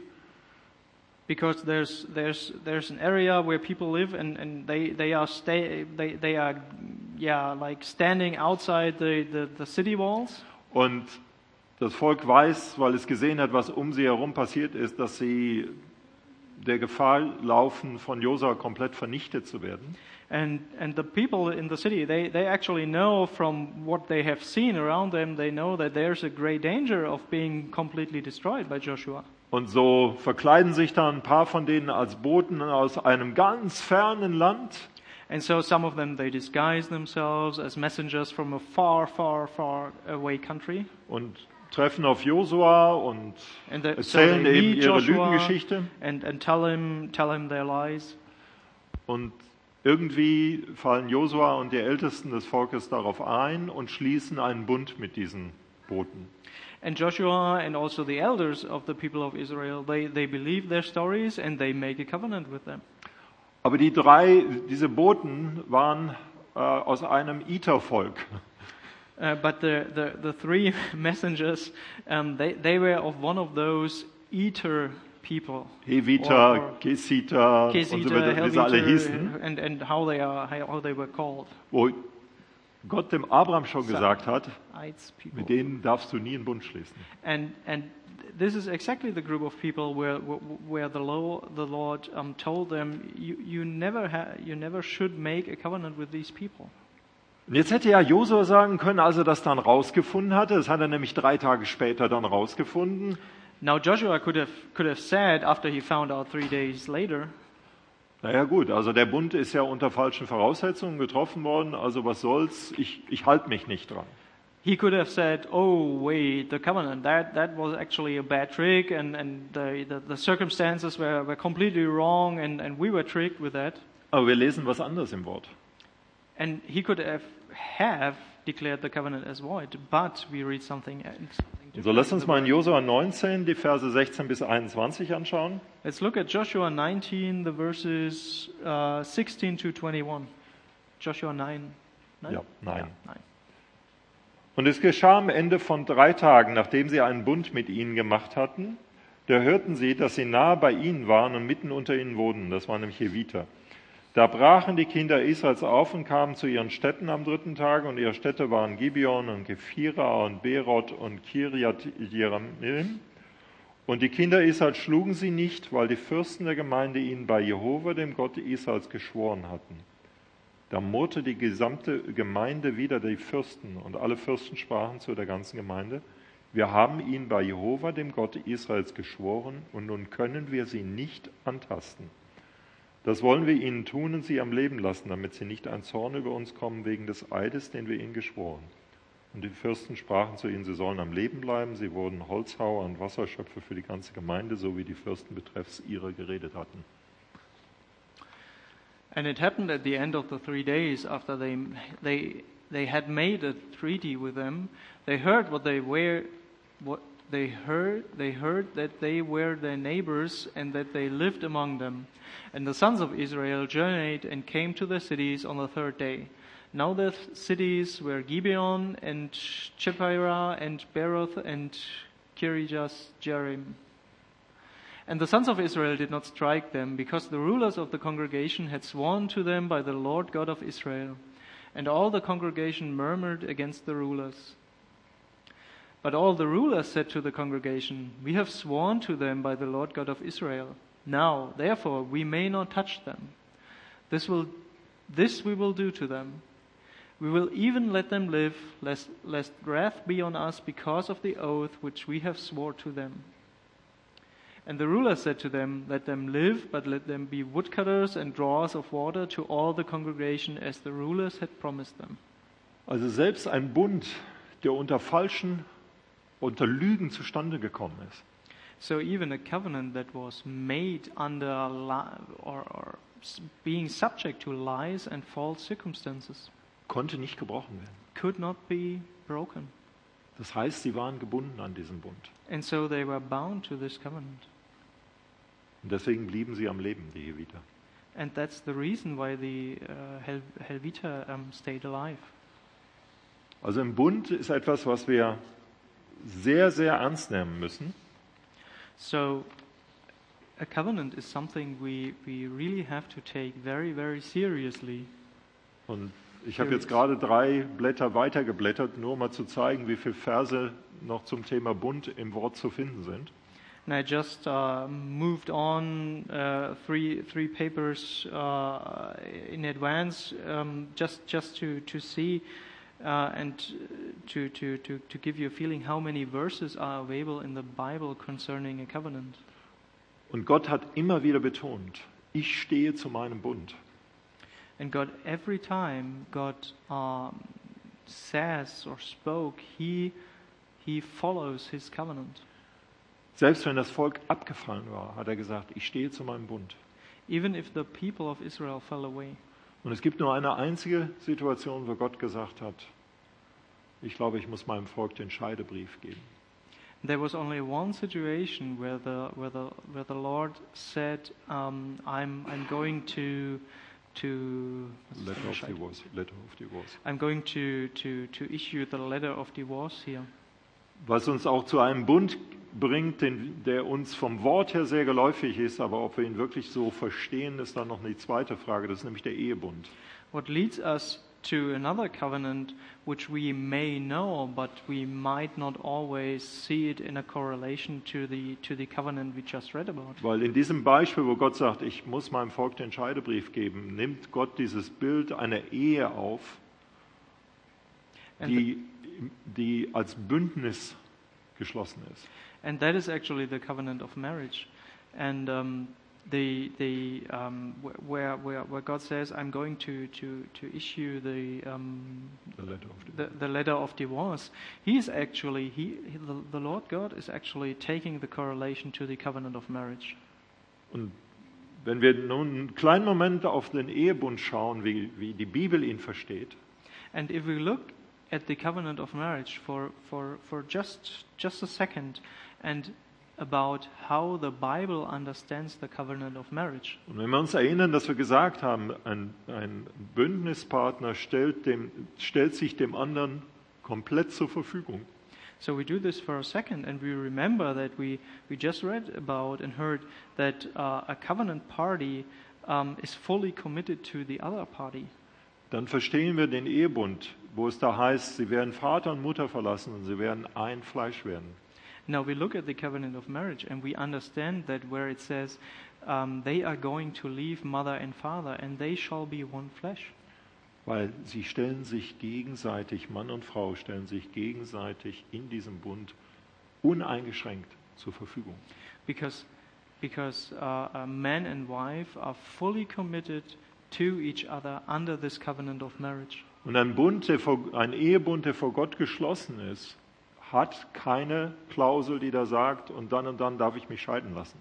Because there's there's there's an area where people live and, and they they are stay they they are yeah like standing outside the, the, the city walls. Und das Volk weiß, weil es gesehen hat, was um sie herum passiert ist, dass sie der Gefahr laufen, von Josua komplett vernichtet zu werden. And and the people in the city, they, they actually know from what they have seen around them, they know that there's a great danger of being completely destroyed by Joshua. Und so verkleiden sich dann ein paar von denen als Boten aus einem ganz fernen Land. And so some of them, they disguise themselves as messengers from a far, far, far away country. Und treffen auf Josua und And the, erzählen so they eben meet ihre Joshua Lügengeschichte. and, and tell him tell him their lies. Und irgendwie fallen Josua und die Ältesten des Volkes darauf ein und schließen einen Bund mit diesen Boten. And Joshua and also the elders of the people of Israel, they, they believe their stories and they make a covenant with them. Aber die drei, diese Boten waren äh, aus einem Iter-Volk. Uh, but the, the, the three messengers, um, they, they were of one of those eater people. Heviter, Or- or Kesiter und so Kesiter, weiter, wie sie alle hießen. Helviter, and, and how they are how they were called. Wo Gott dem Abraham schon gesagt hat, Ites people. mit denen darfst du nie einen Bund schließen. And and this is exactly the group of people where where the law the Lord um, told them you you never ha- you never should make a covenant with these people. Und jetzt hätte ja Josua sagen können, als er das dann rausgefunden hatte, das hat er nämlich drei Tage später dann rausgefunden, Now Joshua could have could have said after he found out three days later, naja gut, also der Bund ist ja unter falschen Voraussetzungen getroffen worden, also was soll's, ich, ich halte mich nicht dran. he could have said, "Oh wait, the covenant that that was actually a bad trick, and and the the, the circumstances were, were completely wrong, and, and we were tricked with that." Aber wir lesen was anderes im Wort. And he could have have declared the covenant as void, but we read something. something So different lass in uns the mal in Word. Josua neunzehn die Verse sechzehn bis einundzwanzig anschauen. Let's look at Joshua nineteen, the verses uh, sixteen to twenty-one. Joshua nine. nine? Ja, nein. Yeah, nine. Und es geschah am Ende von drei Tagen, nachdem sie einen Bund mit ihnen gemacht hatten, da hörten sie, dass sie nahe bei ihnen waren und mitten unter ihnen wohnten. Das waren nämlich Heviter. Da brachen die Kinder Israels auf und kamen zu ihren Städten am dritten Tag, und ihre Städte waren Gibeon und Gephira und Beroth und Kirjat Jearim. Und die Kinder Israels schlugen sie nicht, weil die Fürsten der Gemeinde ihnen bei Jehova, dem Gott Israels, geschworen hatten. Da murrte die gesamte Gemeinde wider die Fürsten, und alle Fürsten sprachen zu der ganzen Gemeinde: Wir haben ihnen bei Jehova, dem Gott Israels, geschworen, und nun können wir sie nicht antasten. Das wollen wir ihnen tun und sie am Leben lassen, damit sie nicht ein Zorn über uns kommen wegen des Eides, den wir ihnen geschworen. Und die Fürsten sprachen zu ihnen, sie sollen am Leben bleiben. Sie wurden Holzhauer und Wasserschöpfe für die ganze Gemeinde, so wie die Fürsten betreffs ihrer geredet hatten. And it happened at the end of the three days after they they they had made a treaty with them. They heard what they were, what they heard. They heard that they were their neighbors and that they lived among them. And the sons of Israel journeyed and came to their cities on the third day. Now the cities were Gibeon and Chephirah and Beroth and Kirjath Jearim. And the sons of Israel did not strike them, because the rulers of the congregation had sworn to them by the Lord God of Israel. And all the congregation murmured against the rulers. But all the rulers said to the congregation, We have sworn to them by the Lord God of Israel. Now, therefore, we may not touch them. This will, this we will do to them. We will even let them live, lest, lest wrath be on us because of the oath which we have swore to them. And the ruler said to them, Let them live, but let them be woodcutters and drawers of water to all the congregation, as the rulers had promised them. Also selbst ein Bund, der unter falschen, unter Lügen zustande gekommen ist, So even a covenant that was made under li- or, or s- being subject to lies and false circumstances konnte nicht gebrochen werden. could not be broken. Das heißt, sie waren gebunden an diesen Bund. And so they were bound to this covenant. Und deswegen blieben sie am Leben, die Heviter. And that's the reason why the uh, Hel- Helvita um, stayed alive. Also ein Bund ist etwas, was wir sehr, sehr ernst nehmen müssen. So a covenant is something we, we really have to take very, very seriously. Und ich habe jetzt gerade drei Blätter weitergeblättert, nur um mal zu zeigen, wie viele Verse noch zum Thema Bund im Wort zu finden sind. And I just uh, moved on uh, three three papers uh, in advance, um, just just to to see uh, and to, to to to give you a feeling how many verses are available in the Bible concerning a covenant. Und Gott hat immer wieder betont, ich stehe zu meinem Bund. And God, every time God um, says or spoke, He He follows His covenant. Selbst wenn das Volk abgefallen war, hat er gesagt, ich stehe zu meinem Bund. Even if the people of Israel fell away. Und es gibt nur eine einzige Situation, wo Gott gesagt hat, ich glaube, ich muss meinem Volk den Scheidebrief geben. There was only one situation where the where the where the Lord said, um, "I'm I'm going to to Letter of divorce. Letter of divorce. I'm going to to to issue the letter of divorce here." Was uns auch zu einem Bund bringt, den, der uns vom Wort her sehr geläufig ist, aber ob wir ihn wirklich so verstehen, ist dann noch eine zweite Frage. Das ist nämlich der Ehebund. What leads us to another covenant, which we may know, but we might not always see it in a correlation to the to the covenant we just read about. Weil in diesem Beispiel, wo Gott sagt, ich muss meinem Volk den Scheidebrief geben, nimmt Gott dieses Bild einer Ehe auf, And die, die als Bündnis geschlossen ist. And that is actually the covenant of marriage, and um, the the um, wh- where where where God says, "I'm going to to to issue the um, The letter of the, the letter of divorce." He is actually he, he the, the Lord God is actually taking the correlation to the covenant of marriage. Und wenn wir nun einen kleinen Moment auf den Ehebund schauen, wie, wie die Bibel ihn versteht, And if we look at the covenant of marriage for for for just just a second, and about how the Bible understands the covenant of marriage. und wenn wir uns erinnern, dass wir gesagt haben, ein, ein Bündnispartner stellt, dem, stellt sich dem anderen komplett zur Verfügung. So we do this for a second, and we remember that we, we just read about and heard that uh, a covenant party um, is fully committed to the other party. Dann verstehen wir den Ehebund, wo es da heißt, sie werden Vater und Mutter verlassen und sie werden ein Fleisch werden. Now we look at the covenant of marriage, and we understand that where it says um, they are going to leave mother and father, and they shall be one flesh. Weil sie stellen sich gegenseitig, Mann und Frau stellen sich gegenseitig in diesem Bund uneingeschränkt zur Verfügung. Because, because uh, a man and wife are fully committed to each other under this covenant of marriage. Und ein Bund, der vor, ein Ehebund, der vor Gott geschlossen ist, hat keine Klausel, die da sagt, und dann und dann darf ich mich scheiden lassen.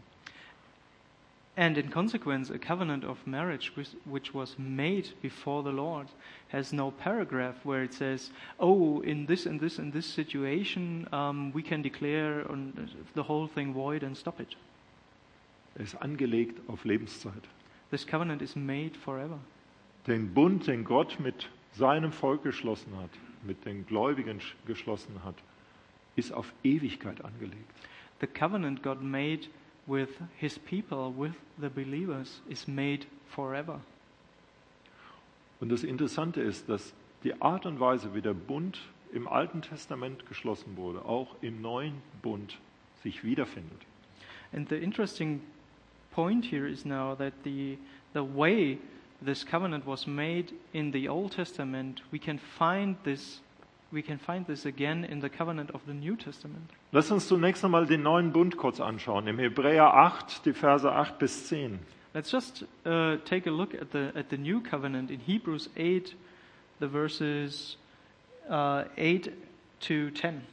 And in consequence, a covenant of marriage which, which was made before the Lord has no paragraph where it says, oh, in this and this and this situation, um, we can declare on the whole thing void and stop it. Er ist angelegt auf Lebenszeit. This covenant is made forever. Den Bund, den Gott mit seinem Volk geschlossen hat, mit den Gläubigen sch- geschlossen hat, ist auf Ewigkeit angelegt. The covenant God made with his people, with the believers, is made forever. Und das Interessante ist, dass die Art und Weise, wie der Bund im Alten Testament geschlossen wurde, auch im Neuen Bund sich wiederfindet. And the interesting point here is now that the the way this covenant was made in the Old Testament, we can find this we can find this again in the covenant of the New Testament. Lass uns zunächst einmal den neuen Bund kurz anschauen. Im Hebräer acht, die Verse acht bis zehn. Let's just uh, take a look at the at the New Covenant in Hebrews eight, the verses uh, eight to ten.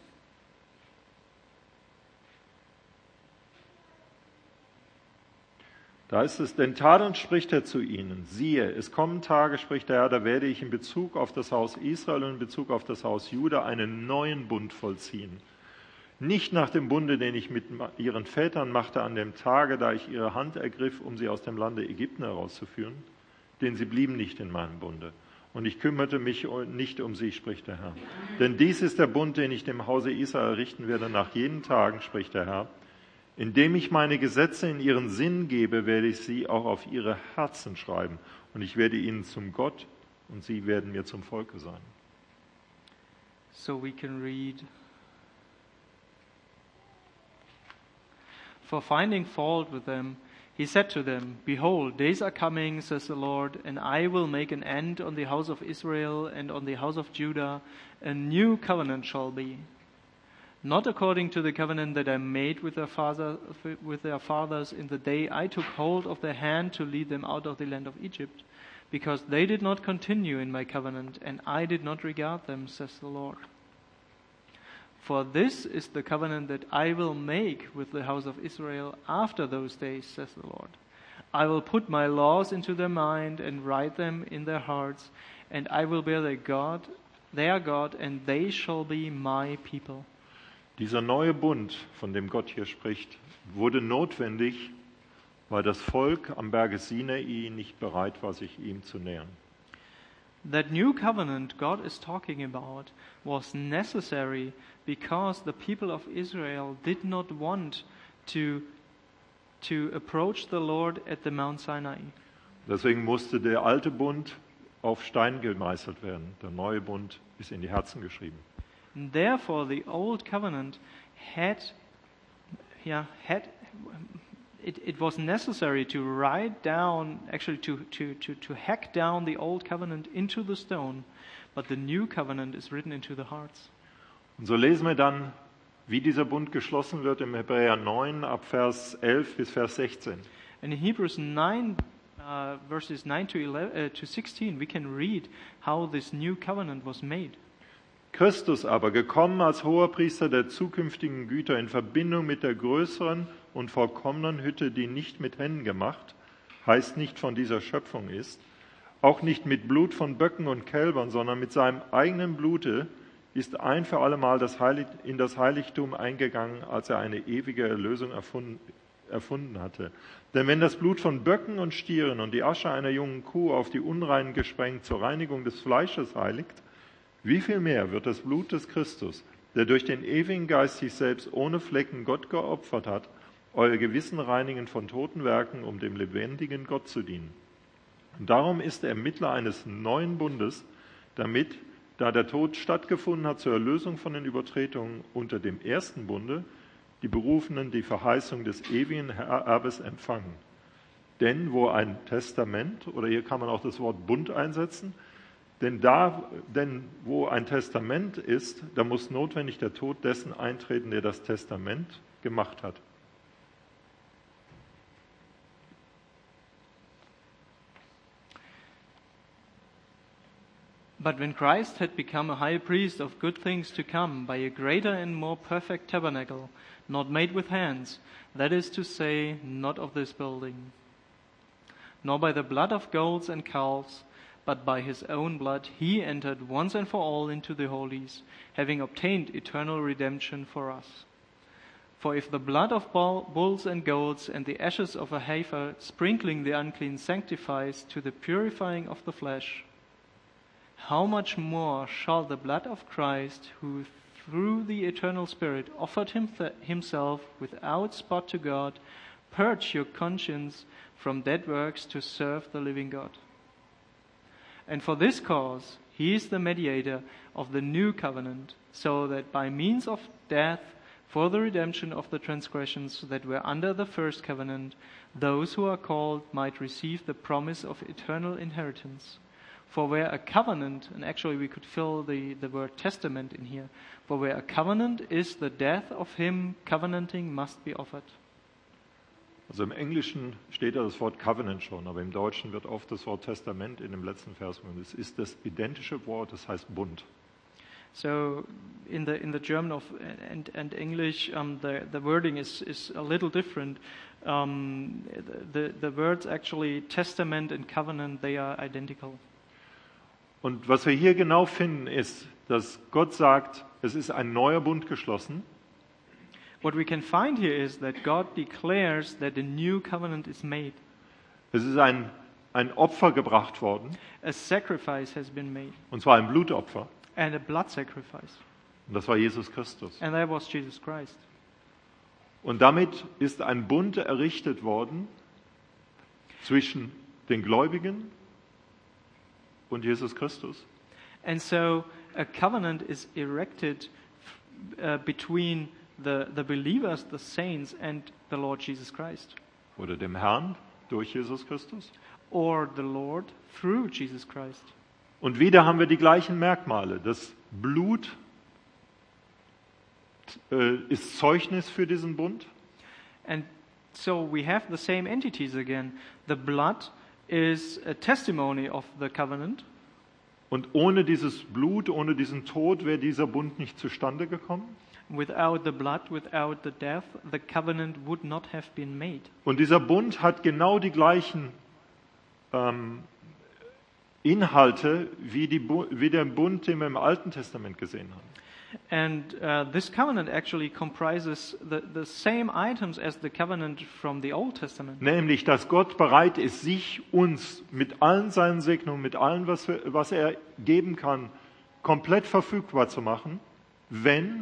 Da ist es, denn tadelnd spricht er zu ihnen. Siehe, es kommen Tage, spricht der Herr, da werde ich in Bezug auf das Haus Israel und in Bezug auf das Haus Juda einen neuen Bund vollziehen. Nicht nach dem Bunde, den ich mit ihren Vätern machte an dem Tage, da ich ihre Hand ergriff, um sie aus dem Lande Ägypten herauszuführen, denn sie blieben nicht in meinem Bunde. Und ich kümmerte mich nicht um sie, spricht der Herr. Denn dies ist der Bund, den ich dem Hause Israel richten werde nach jenen Tagen, spricht der Herr. Indem ich meine Gesetze in ihren Sinn gebe, werde ich sie auch auf ihre Herzen schreiben. Und ich werde ihnen zum Gott und sie werden mir zum Volke sein. So we can read. For finding fault with them, he said to them, Behold, days are coming, says the Lord, and I will make an end on the house of Israel and on the house of Judah. A new covenant shall be. Not according to the covenant that I made with their, father, with their fathers in the day I took hold of their hand to lead them out of the land of Egypt, because they did not continue in my covenant, and I did not regard them, says the Lord. For this is the covenant that I will make with the house of Israel after those days, says the Lord. I will put my laws into their mind and write them in their hearts, and I will be their God, their God, and they shall be my people. Dieser neue Bund, von dem Gott hier spricht, wurde notwendig, weil das Volk am Berge Sinai nicht bereit war, sich ihm zu nähern. That new covenant God is talking about was necessary because the people of Israel did not want to, to approach the Lord at the Mount Sinai. Deswegen musste der alte Bund auf Stein gemeißelt werden. Der neue Bund ist in die Herzen geschrieben. And therefore, the old covenant had, yeah, had, it, it was necessary to write down, actually to, to, to, to hack down the old covenant into the stone, but the new covenant is written into the hearts. Und so lesen wir dann, wie dieser Bund geschlossen wird im Hebräer neun ab Vers elf bis Vers sechzehn. And in Hebrews nine, uh, verses nine to eleven, uh, to sixteen, we can read how this new covenant was made. Christus aber, gekommen als Hoherpriester der zukünftigen Güter in Verbindung mit der größeren und vollkommenen Hütte, die nicht mit Händen gemacht, heißt nicht von dieser Schöpfung ist, auch nicht mit Blut von Böcken und Kälbern, sondern mit seinem eigenen Blute ist ein für allemal das Heilig, in das Heiligtum eingegangen, als er eine ewige Erlösung erfunden, erfunden hatte. Denn wenn das Blut von Böcken und Stieren und die Asche einer jungen Kuh auf die Unreinen gesprengt zur Reinigung des Fleisches heiligt, wie viel mehr wird das Blut des Christus, der durch den ewigen Geist sich selbst ohne Flecken Gott geopfert hat, euer Gewissen reinigen von toten Werken, um dem lebendigen Gott zu dienen. Und darum ist er Mittler eines neuen Bundes, damit, da der Tod stattgefunden hat zur Erlösung von den Übertretungen unter dem ersten Bunde, die Berufenen die Verheißung des ewigen Erbes empfangen. Denn wo ein Testament, oder hier kann man auch das Wort Bund einsetzen, Denn, da, denn wo ein Testament ist, da muss notwendig der Tod dessen eintreten, der das Testament gemacht hat. But when Christ had become a high priest of good things to come by a greater and more perfect tabernacle, not made with hands, that is to say, not of this building, nor by the blood of goats and calves, but by his own blood he entered once and for all into the holies, having obtained eternal redemption for us. For if the blood of bulls and goats and the ashes of a heifer sprinkling the unclean sanctifies to the purifying of the flesh, how much more shall the blood of Christ, who through the eternal Spirit offered him th- himself without spot to God, purge your conscience from dead works to serve the living God? And for this cause, he is the mediator of the new covenant, so that by means of death, for the redemption of the transgressions that were under the first covenant, those who are called might receive the promise of eternal inheritance. For where a covenant, and actually we could fill the, the word testament in here, for where a covenant is, the death of him covenanting must be offered. Also im Englischen steht da das Wort Covenant schon, aber im Deutschen wird oft das Wort Testament in dem letzten Vers benutzt. Es ist das identische Wort, das heißt Bund. So in the in the German of and and English, um, the the wording is is a little different. Um, the the words actually testament and covenant, they are identical. Und was wir hier genau finden, ist, dass Gott sagt, es ist ein neuer Bund geschlossen. What we can find here is that God declares that a new covenant is made. Es ist ein, ein Opfer gebracht worden, A sacrifice has been made, und zwar ein Blutopfer. and a blood sacrifice, Und das war Jesus Christus. and that was Jesus Christ. Und damit ist ein Bund errichtet worden zwischen den Gläubigen und Jesus Christus. And so a covenant is erected uh, between the the believers, the saints, and the Lord Jesus Christ, Oder dem Herrn durch Jesus Christus. or the Lord through Jesus Christ. Und wieder haben wir die gleichen Merkmale. Das Blut äh, ist Zeugnis für diesen Bund. And so we have the same entities again. The blood is a testimony of the covenant, Und ohne dieses Blut, ohne diesen Tod wäre dieser Bund nicht zustande gekommen. without the blood, without the death, the covenant would not have been made. Und dieser Bund hat genau die gleichen ähm, Inhalte wie, die, Bu- wie der Bund, den wir im Alten Testament gesehen haben. And uh, this covenant actually comprises the, the same items as the covenant from the Old Testament. Nämlich, dass Gott bereit ist, sich uns mit allen seinen Segnungen, mit allem, was, wir, was er geben kann, komplett verfügbar zu machen, wenn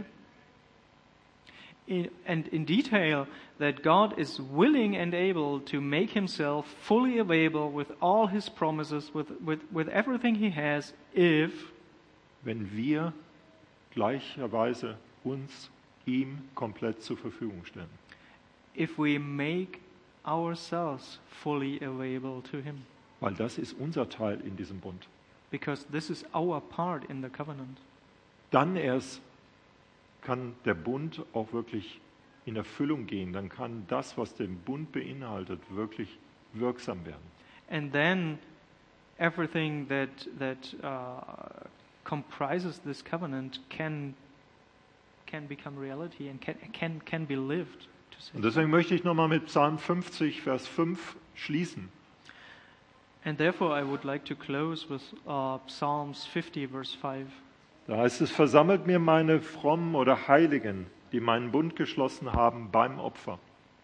In, and in detail, that God is willing and able to make himself fully available with all his promises, with, with, with everything he has, if wenn wir gleicherweise uns ihm komplett zur Verfügung stellen. if we make ourselves fully available to him. Weil das ist unser Teil in diesem Bund. Because this is our part in the covenant. Dann erst kann der Bund auch wirklich in Erfüllung gehen. Dann kann das, was den Bund beinhaltet, wirklich wirksam werden. And then everything that, that uh, comprises this covenant can, can become reality and can, can, can be lived. To say. Und deswegen möchte ich nochmal mit Psalm fünfzig, Vers fünf schließen. And therefore I would like to close with uh, Psalms fifty, verse five. Da heißt es, versammelt mir meine Frommen oder Heiligen, die meinen Bund geschlossen haben beim Opfer.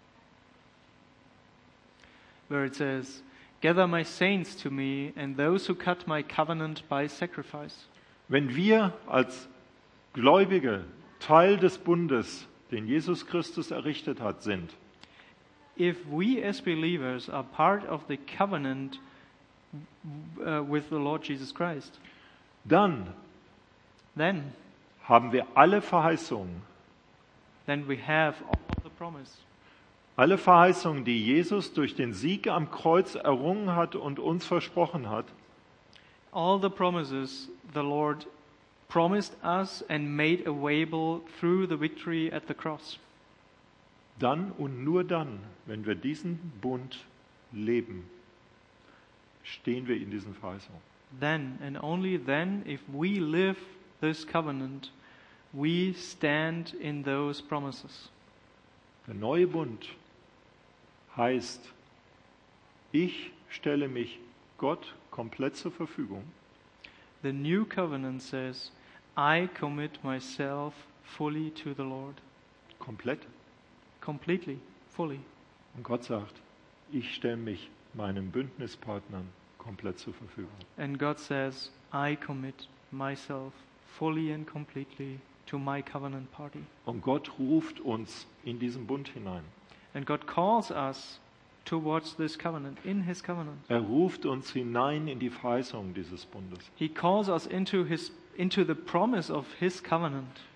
Where it says, gather my saints to me and those who cut my covenant by sacrifice. Wenn wir als Gläubige Teil des Bundes, den Jesus Christus errichtet hat, sind, If we as believers are part of the covenant uh, with the Lord Jesus Christ, dann then, haben wir alle Verheißungen, then we have all of the promise. alle Verheißungen, die Jesus durch den Sieg am Kreuz errungen hat und uns versprochen hat, All the promises the Lord promised us and made available through the victory at the cross. dann und nur dann, wenn wir diesen Bund leben, stehen wir in diesen Verheißungen. Then and only then, if we live this covenant, we stand in those promises. Der neue Bund heißt, ich stelle mich Gott komplett zur Verfügung The new covenant says, I commit myself fully to the Lord. komplett. Completely, fully. Und Gott sagt, ich stelle mich meinen Bündnispartnern komplett zur Verfügung. And God says, I commit myself fully and completely to my covenant party. Und Gott ruft uns in diesen Bund hinein. And God calls us towards this covenant, in his covenant. Er ruft uns hinein in die Verheißung dieses Bundes. He calls us into his into the promise of his covenant.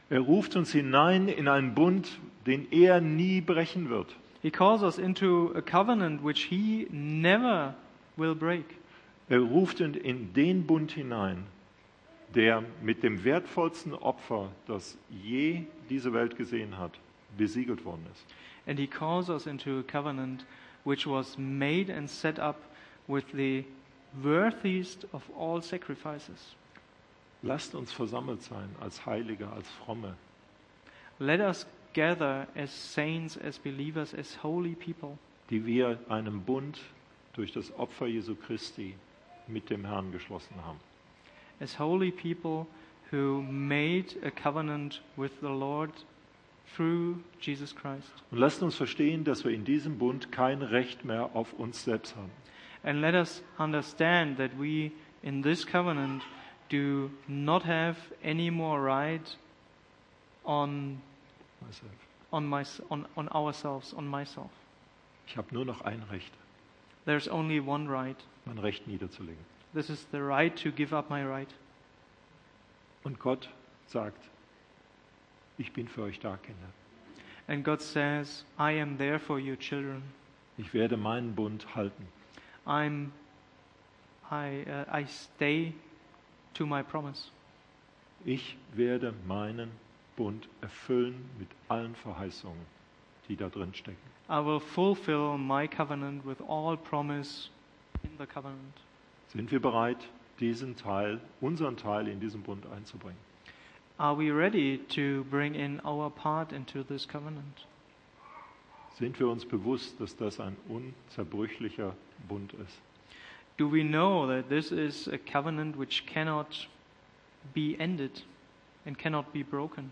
Er ruft uns hinein in einen Bund, den er nie brechen wird. He calls us into a covenant which he never will break. Er ruft uns in den Bund hinein, der mit dem wertvollsten Opfer, das je diese Welt gesehen hat, besiegelt worden ist. And he calls us into a covenant which was made and set up with the worthiest of all sacrifices. Lasst uns versammelt sein als Heilige, als Fromme, Let us gather as saints, as believers, as holy people, die wir einen Bund durch das Opfer Jesu Christi mit dem Herrn geschlossen haben. as holy people who made a covenant with the Lord through Jesus Christ. Und lasst uns verstehen, dass wir in diesem Bund kein Recht mehr auf uns selbst haben. And let us understand that we, in this covenant, do not have any more right on Myself. on my on, on ourselves, on myself. Ich habe nur noch ein Recht, There's only one right. mein Recht niederzulegen. This is the right to give up my right. Und Gott sagt, ich bin für euch da, Kinder. And God says, I am there for you, children. Ich werde meinen Bund halten. I'm I uh, I stay to my promise. Ich werde meinen Bund erfüllen mit allen Verheißungen, die da drin stecken. I will fulfill my covenant with all promise in the covenant. Sind wir bereit, diesen Teil, unseren Teil in diesen Bund einzubringen? Are we ready to bring in our part into this covenant? Sind wir uns bewusst, dass das ein unzerbrüchlicher Bund ist? Do we know that this is a covenant which cannot be ended and cannot be broken?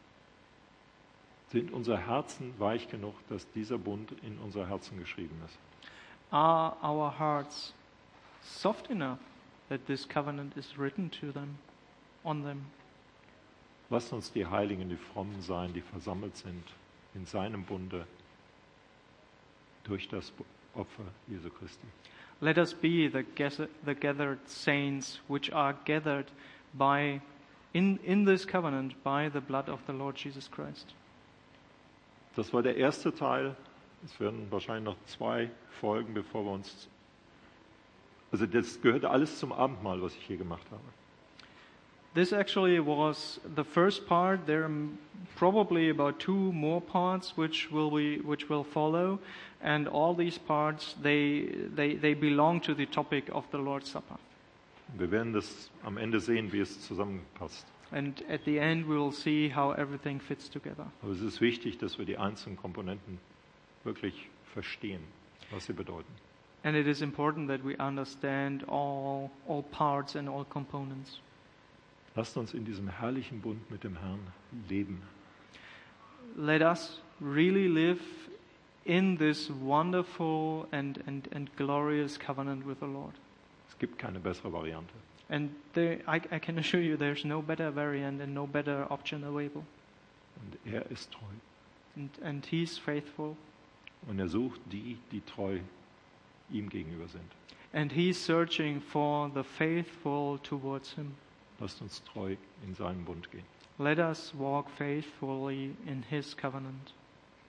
Sind unsere Herzen weich genug, dass dieser Bund in unser Herzen geschrieben ist? Are our hearts soft enough that this covenant is written to them, on them? Lasst uns die Heiligen, die Frommen sein, die versammelt sind in seinem Bunde durch das Opfer Jesu Christi. Let us be the, gather, the gathered saints which are gathered by in, in this covenant by the blood of the Lord Jesus Christ. Das war der erste Teil. Es werden wahrscheinlich noch zwei Folgen, bevor wir uns... Also das gehört alles zum Abendmahl, was ich hier gemacht habe. This actually was the first part. There are probably about two more parts which will be which will follow, and all these parts they they they belong to the topic of the Lord's Supper. Wir werden das am Ende sehen, wie es zusammenpasst. And at the end we will see how everything fits together. Aber es ist wichtig, dass wir die einzelnen Komponenten wirklich verstehen, was sie bedeuten. And it is important that we understand all all parts and all components. Lasst uns in diesem herrlichen Bund mit dem Herrn leben. Let us really live in this wonderful and, and, and glorious covenant with the Lord. Es gibt keine bessere Variante. And there, I, I can assure you there's no better variant and no better option available. Und er ist treu. And, and He's faithful. Und er sucht die, die treu ihm gegenüber sind. And He's searching for the faithful towards Him. Lasst uns treu in seinen Bund gehen. Let us walk faithfully in His covenant.